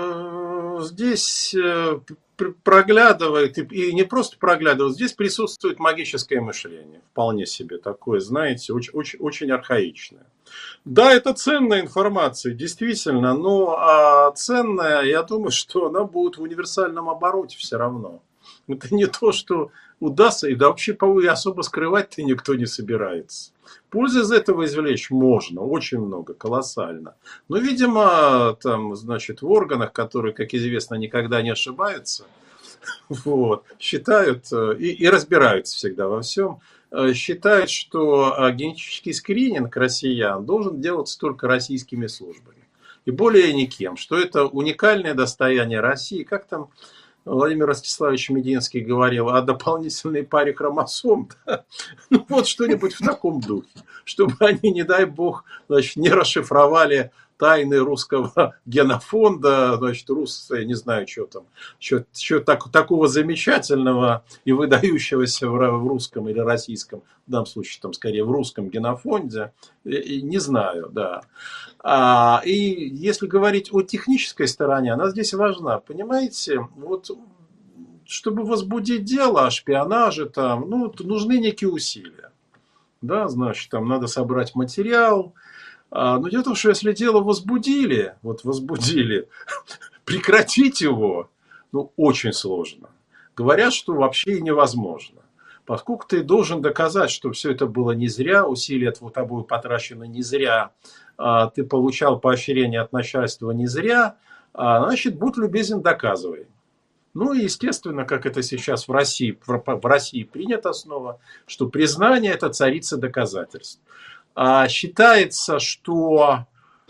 здесь проглядывает, и не просто проглядывает, здесь присутствует магическое мышление, вполне себе такое, знаете, очень архаичное. Да, это ценная информация, действительно, но ценная, я думаю, что она будет в универсальном обороте все равно. Это не то, что удастся, и да вообще, по-моему, особо скрывать-то никто не собирается. Пользы из этого извлечь можно, очень много, колоссально. Но, видимо, там, значит, в органах, которые, как известно, никогда не ошибаются, вот, считают и разбираются всегда во всем, считают, что генетический скрининг россиян должен делаться только российскими службами. И более никем, что это уникальное достояние России. Как там Владимир Ростиславович Мединский говорил о дополнительной паре хромосом. Да? Ну, вот что-нибудь в таком духе. Чтобы они, не дай бог, значит, не расшифровали тайны русского генофонда, значит, я не знаю, что там, что такого замечательного и выдающегося в русском или российском, в данном случае, там, скорее, в русском генофонде, не знаю, да. И если говорить о технической стороне, она здесь важна. Понимаете, вот чтобы возбудить дело о шпионаже, там, ну, нужны некие усилия. Да, значит, там надо собрать материал. Но дело в том, что если дело возбудили, прекратить его, ну, очень сложно. Говорят, что вообще и невозможно. Поскольку ты должен доказать, что все это было не зря, усилия тобой потрачены не зря, ты получал поощрение от начальства не зря, значит, будь любезен, доказывай. Ну и, естественно, как это сейчас в России принято снова, что признание – это царица доказательств. Считается, что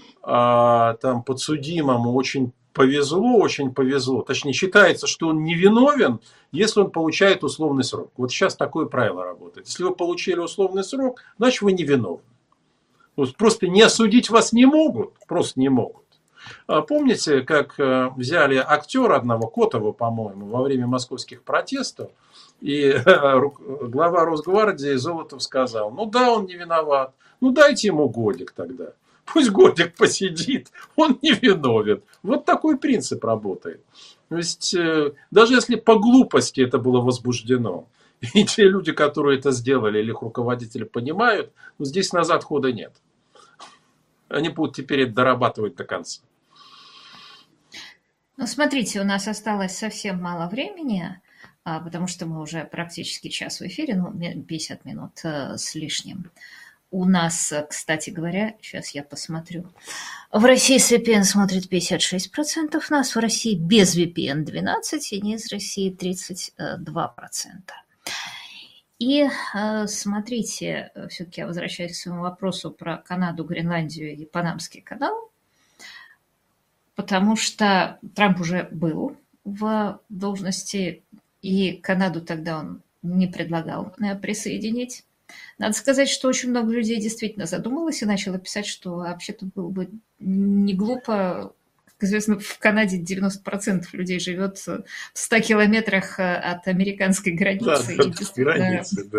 там подсудимому очень повезло. Точнее, считается, что он невиновен, если он получает условный срок. Вот сейчас такое правило работает. Если вы получили условный срок, значит, вы невиновны. Вот просто не осудить вас не могут, просто не могут. Помните, как взяли актера одного, Котова, по-моему, во время московских протестов, и глава Росгвардии Золотов сказал, ну да, он не виноват, ну дайте ему годик тогда. Пусть годик посидит, он не виновен. Вот такой принцип работает. То есть, даже если по глупости это было возбуждено, и те люди, которые это сделали, или их руководители понимают, но здесь назад хода нет. Они будут теперь это дорабатывать до конца. Ну, смотрите, у нас осталось совсем мало времени, потому что мы уже практически час в эфире, ну, 50 минут с лишним. У нас, кстати говоря, сейчас я посмотрю. В России с VPN смотрит 56% нас, в России без VPN 12%, и не из России 32%. И смотрите, все-таки я возвращаюсь к своему вопросу про Канаду, Гренландию и Панамский канал, потому что Трамп уже был в должности, и Канаду тогда он не предлагал присоединить. Надо сказать, что очень много людей действительно задумалось и начало писать, что вообще-то было бы не глупо. Как известно, в Канаде 90% людей живет в 100 километрах от американской границы. Да, И границы, да.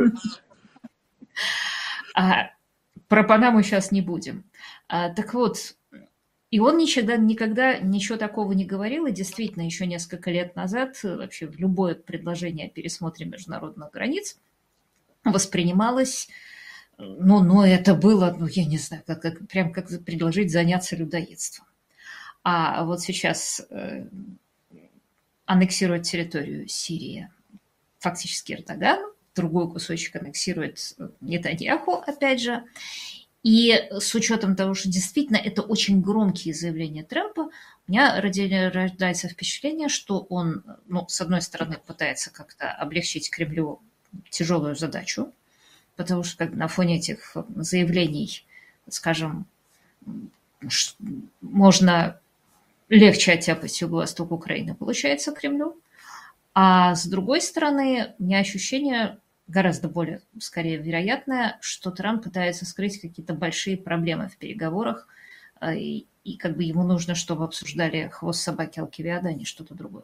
Про Панаму сейчас не будем. Так вот, и он никогда ничего такого не говорил, и действительно еще несколько лет назад вообще любое предложение о пересмотре международных границ воспринималось, ну это было, ну я не знаю, прям как предложить заняться людоедством. А вот сейчас аннексирует территорию Сирии фактически Эрдоган, другой кусочек аннексирует Нетаньяху, опять же. И с учетом того, что действительно это очень громкие заявления Трампа, у меня рождается впечатление, что он, ну, с одной стороны, пытается как-то облегчить Кремлю тяжелую задачу, потому что на фоне этих заявлений, скажем, можно легче оттяпать юго-восток Украины, получается, Кремлю. А с другой стороны, у меня ощущение гораздо более, скорее, вероятное, что Трамп пытается скрыть какие-то большие проблемы в переговорах, и как бы ему нужно, чтобы обсуждали хвост собаки Алкивиада, а не что-то другое.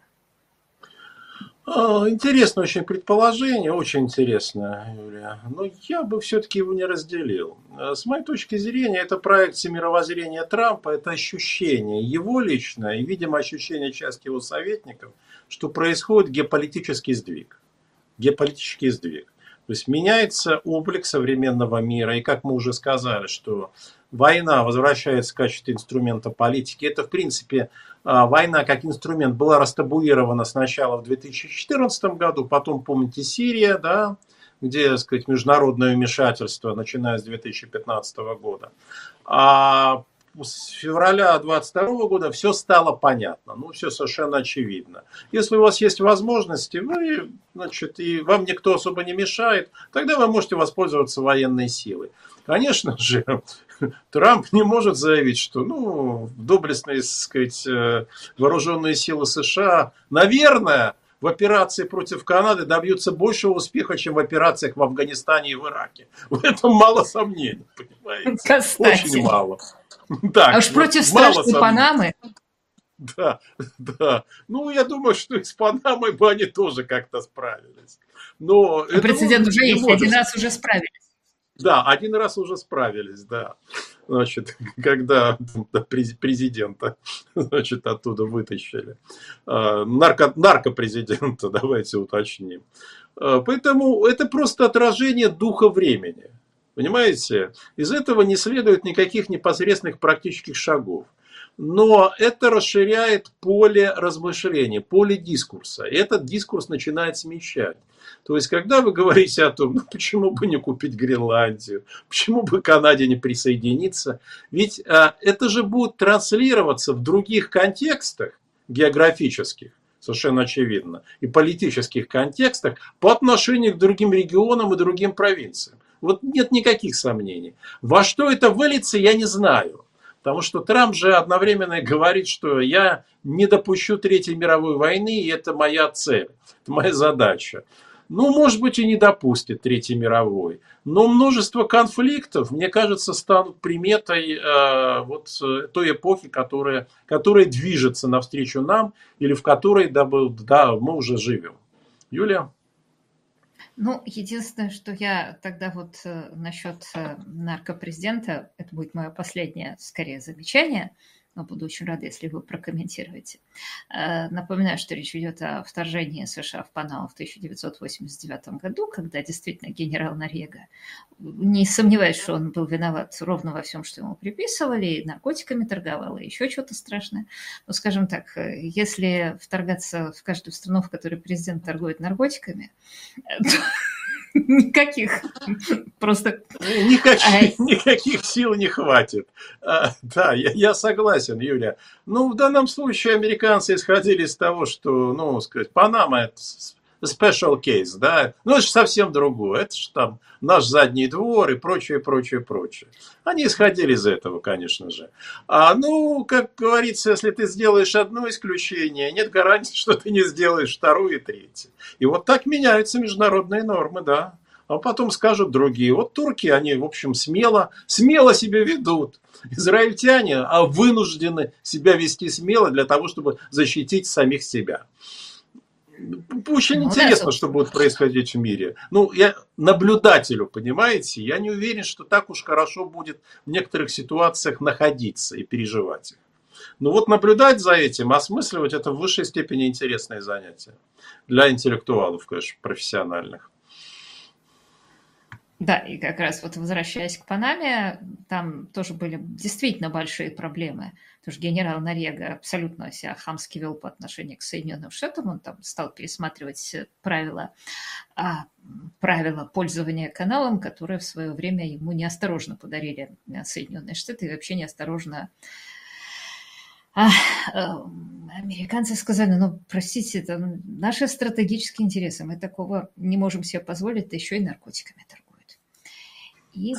Интересное очень предположение, очень интересное, Юлия. Но я бы все-таки его не разделил. С моей точки зрения, это проекция мировоззрения Трампа, это ощущение его личное и, видимо, ощущение части его советников, что происходит геополитический сдвиг. Геополитический сдвиг. То есть меняется облик современного мира. И как мы уже сказали, что война возвращается в качестве инструмента политики. Это, в принципе, война как инструмент была растабуирована сначала в 2014 году, потом, помните, Сирия, да, где, так сказать, международное вмешательство, начиная с 2015 года. А с февраля 2022 года все стало понятно, ну, все совершенно очевидно. Если у вас есть возможности, вы, значит, и вам никто особо не мешает, тогда вы можете воспользоваться военной силой. Конечно же, Трамп не может заявить, что, ну, доблестные, так сказать, вооруженные силы США, наверное, в операции против Канады добьются большего успеха, чем в операциях в Афганистане и в Ираке. В этом мало сомнений, понимаете? Кстати. Очень мало. Так, а уж против страшной Панамы. Да, да. Ну, я думаю, что и с Панамой бы они тоже как-то справились. Но прецедент уже есть, один раз уже справились. Да, один раз уже справились, да. Значит, когда президента, значит, оттуда вытащили. Наркопрезидента, давайте уточним. Поэтому это просто отражение духа времени. Понимаете? Из этого не следует никаких непосредственных практических шагов. Но это расширяет поле размышления, поле дискурса. И этот дискурс начинает смещать. То есть, когда вы говорите о том, ну почему бы не купить Гренландию, почему бы Канаде не присоединиться, ведь это же будет транслироваться в других контекстах географических, совершенно очевидно, и политических контекстах по отношению к другим регионам и другим провинциям. Вот нет никаких сомнений. Во что это выльется, я не знаю. Потому что Трамп же одновременно говорит, что я не допущу Третьей мировой войны, и это моя цель, это моя задача. Ну, может быть, и не допустит Третьей мировой. Но множество конфликтов, мне кажется, станут приметой вот той эпохи, которая движется навстречу нам, или в которой мы уже живем. Юлия? Ну, единственное, что я тогда вот насчет наркопрезидента, это будет мое последнее, скорее, замечание, но буду очень рада, если вы прокомментируете. Напоминаю, что речь идет о вторжении США в Панаму в 1989 году, когда действительно генерал Норьега, не сомневаюсь, что он был виноват ровно во всем, что ему приписывали, и наркотиками торговал, и еще что-то страшное. Но, скажем так, если вторгаться в каждую страну, в которой президент торгует наркотиками, никаких. Просто... Никаких сил не хватит. Да, я согласен, Юля. Ну, в данном случае американцы исходили из того, что, ну, сказать, Панама – это special case, да. Ну, это же совсем другое. Это же там наш задний двор и прочее, прочее, прочее. Они исходили из этого, конечно же. Ну, как говорится, если ты сделаешь одно исключение, нет гарантии, что ты не сделаешь второе и третье. И вот так меняются международные нормы, да. А потом скажут другие. Вот турки, они, в общем, смело себя ведут. Израильтяне вынуждены себя вести смело для того, чтобы защитить самих себя. Очень интересно, что будет происходить в мире. Ну, я наблюдателю, понимаете, я не уверен, что так уж хорошо будет в некоторых ситуациях находиться и переживать их. Но вот наблюдать за этим, осмысливать, это в высшей степени интересное занятие. Для интеллектуалов, конечно, профессиональных. Да, и как раз вот возвращаясь к Панаме, там тоже были действительно большие проблемы. Потому что генерал Норьега абсолютно себя хамски вел по отношению к Соединенным Штатам. Он там стал пересматривать правила пользования каналом, которые в свое время ему неосторожно подарили Соединенные Штаты. И вообще неосторожно американцы сказали, ну, простите, это наши стратегические интересы. Мы такого не можем себе позволить, да еще и наркотиками торгуют. И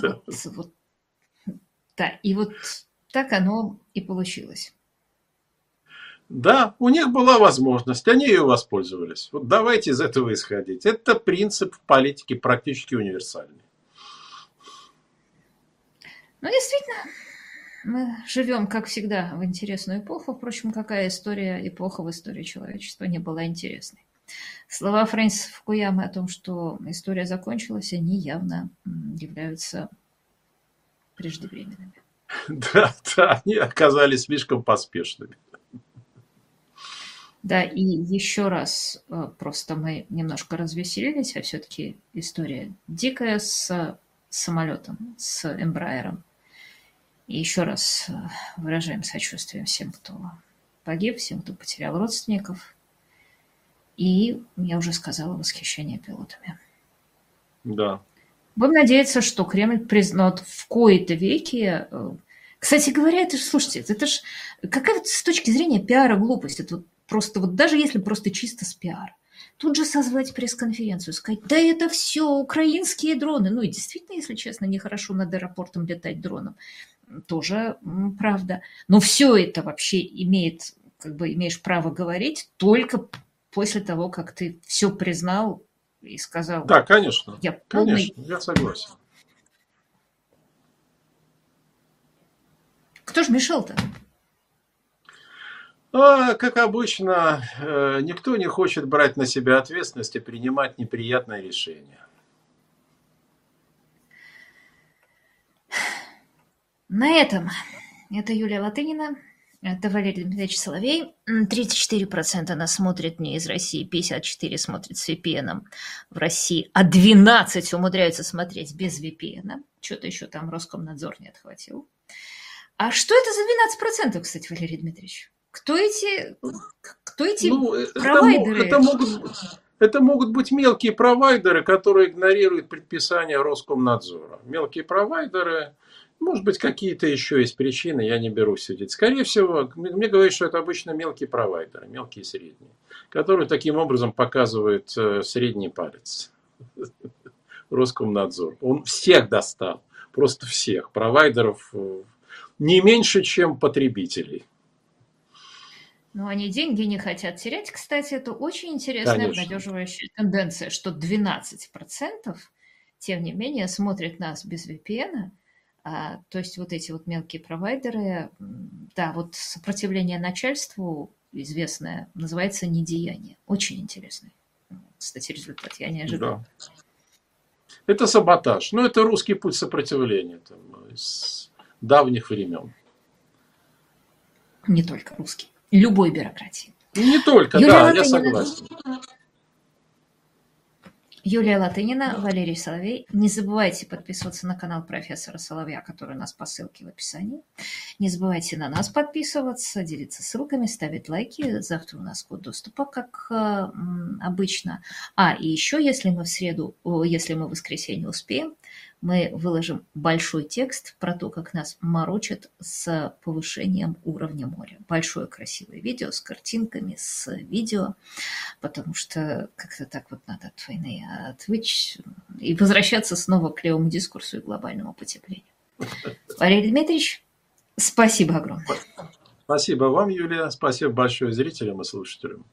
да, и вот так оно и получилось. Да, у них была возможность, они ее воспользовались. Вот давайте из этого исходить. Это принцип в политике практически универсальный. Ну, действительно, мы живем, как всегда, в интересную эпоху. Впрочем, какая эпоха в истории человечества не была интересной. Слова Фрэнсиса Фукуямы о том, что история закончилась, они явно являются преждевременными. Да, они оказались слишком поспешными. Да, и еще раз, просто мы немножко развеселились, а все-таки история дикая с самолетом, с Эмбраером. И еще раз выражаем сочувствие всем, кто погиб, всем, кто потерял родственников. И я уже сказала, восхищение пилотами. Да. Будем надеяться, что Кремль признает в кои-то веки. Кстати говоря, это же, слушайте, это же какая вот с точки зрения пиара глупость. Это вот просто вот даже если просто чисто с пиара. Тут же созвать пресс-конференцию, сказать, да это все украинские дроны. Ну и действительно, если честно, нехорошо над аэропортом летать дроном. Тоже правда. Но все это вообще имеешь право говорить только после того, как ты все признал и сказал. Да, конечно. Я Конечно, я согласен. Кто ж мешал-то? Как обычно, никто не хочет брать на себя ответственность и принимать неприятные решения. На этом. Это Юлия Латынина. Это Валерий Дмитриевич Соловей. 34% нас смотрят не из России, 54% смотрят с VPN в России, а 12% умудряются смотреть без VPN. Что-то еще там Роскомнадзор не отхватил. А что это за 12%, кстати, Валерий Дмитриевич? Кто эти провайдеры? Это могут быть мелкие провайдеры, которые игнорируют предписания Роскомнадзора. Мелкие провайдеры, может быть, какие-то еще есть причины, я не берусь судить. Скорее всего, мне говорят, что это обычно мелкие провайдеры, мелкие и средние, которые таким образом показывают средний палец. Роскомнадзор. Он всех достал, просто всех провайдеров, не меньше, чем потребителей. Но они деньги не хотят терять. Кстати, это очень интересная, обнадеживающая тенденция, что 12% тем не менее смотрят нас без VPN. То есть вот эти вот мелкие провайдеры, да, вот сопротивление начальству известное, называется недеяние. Очень интересный, кстати, результат. Я не ожидала. Да. Это саботаж. Но это русский путь сопротивления с давних времен. Не только русский. Любой бюрократии. Не только, Юлия Латынина, я согласен. Юлия Латынина, Валерий Соловей. Не забывайте подписываться на канал профессора Соловья, который у нас по ссылке в описании. Не забывайте на нас подписываться, делиться ссылками, ставить лайки. Завтра у нас код доступа, как обычно. И еще, если мы в воскресенье успеем, мы выложим большой текст про то, как нас морочат с повышением уровня моря. Большое красивое видео с картинками, с видео, потому что как-то так вот надо от войны отвлечь и возвращаться снова к левому дискурсу и глобальному потеплению. Валерий Дмитриевич, спасибо огромное. Спасибо вам, Юлия. Спасибо большое зрителям и слушателям.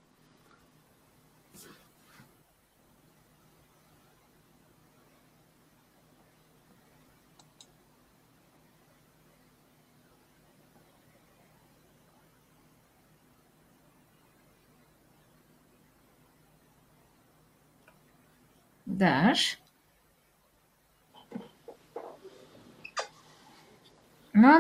Даш?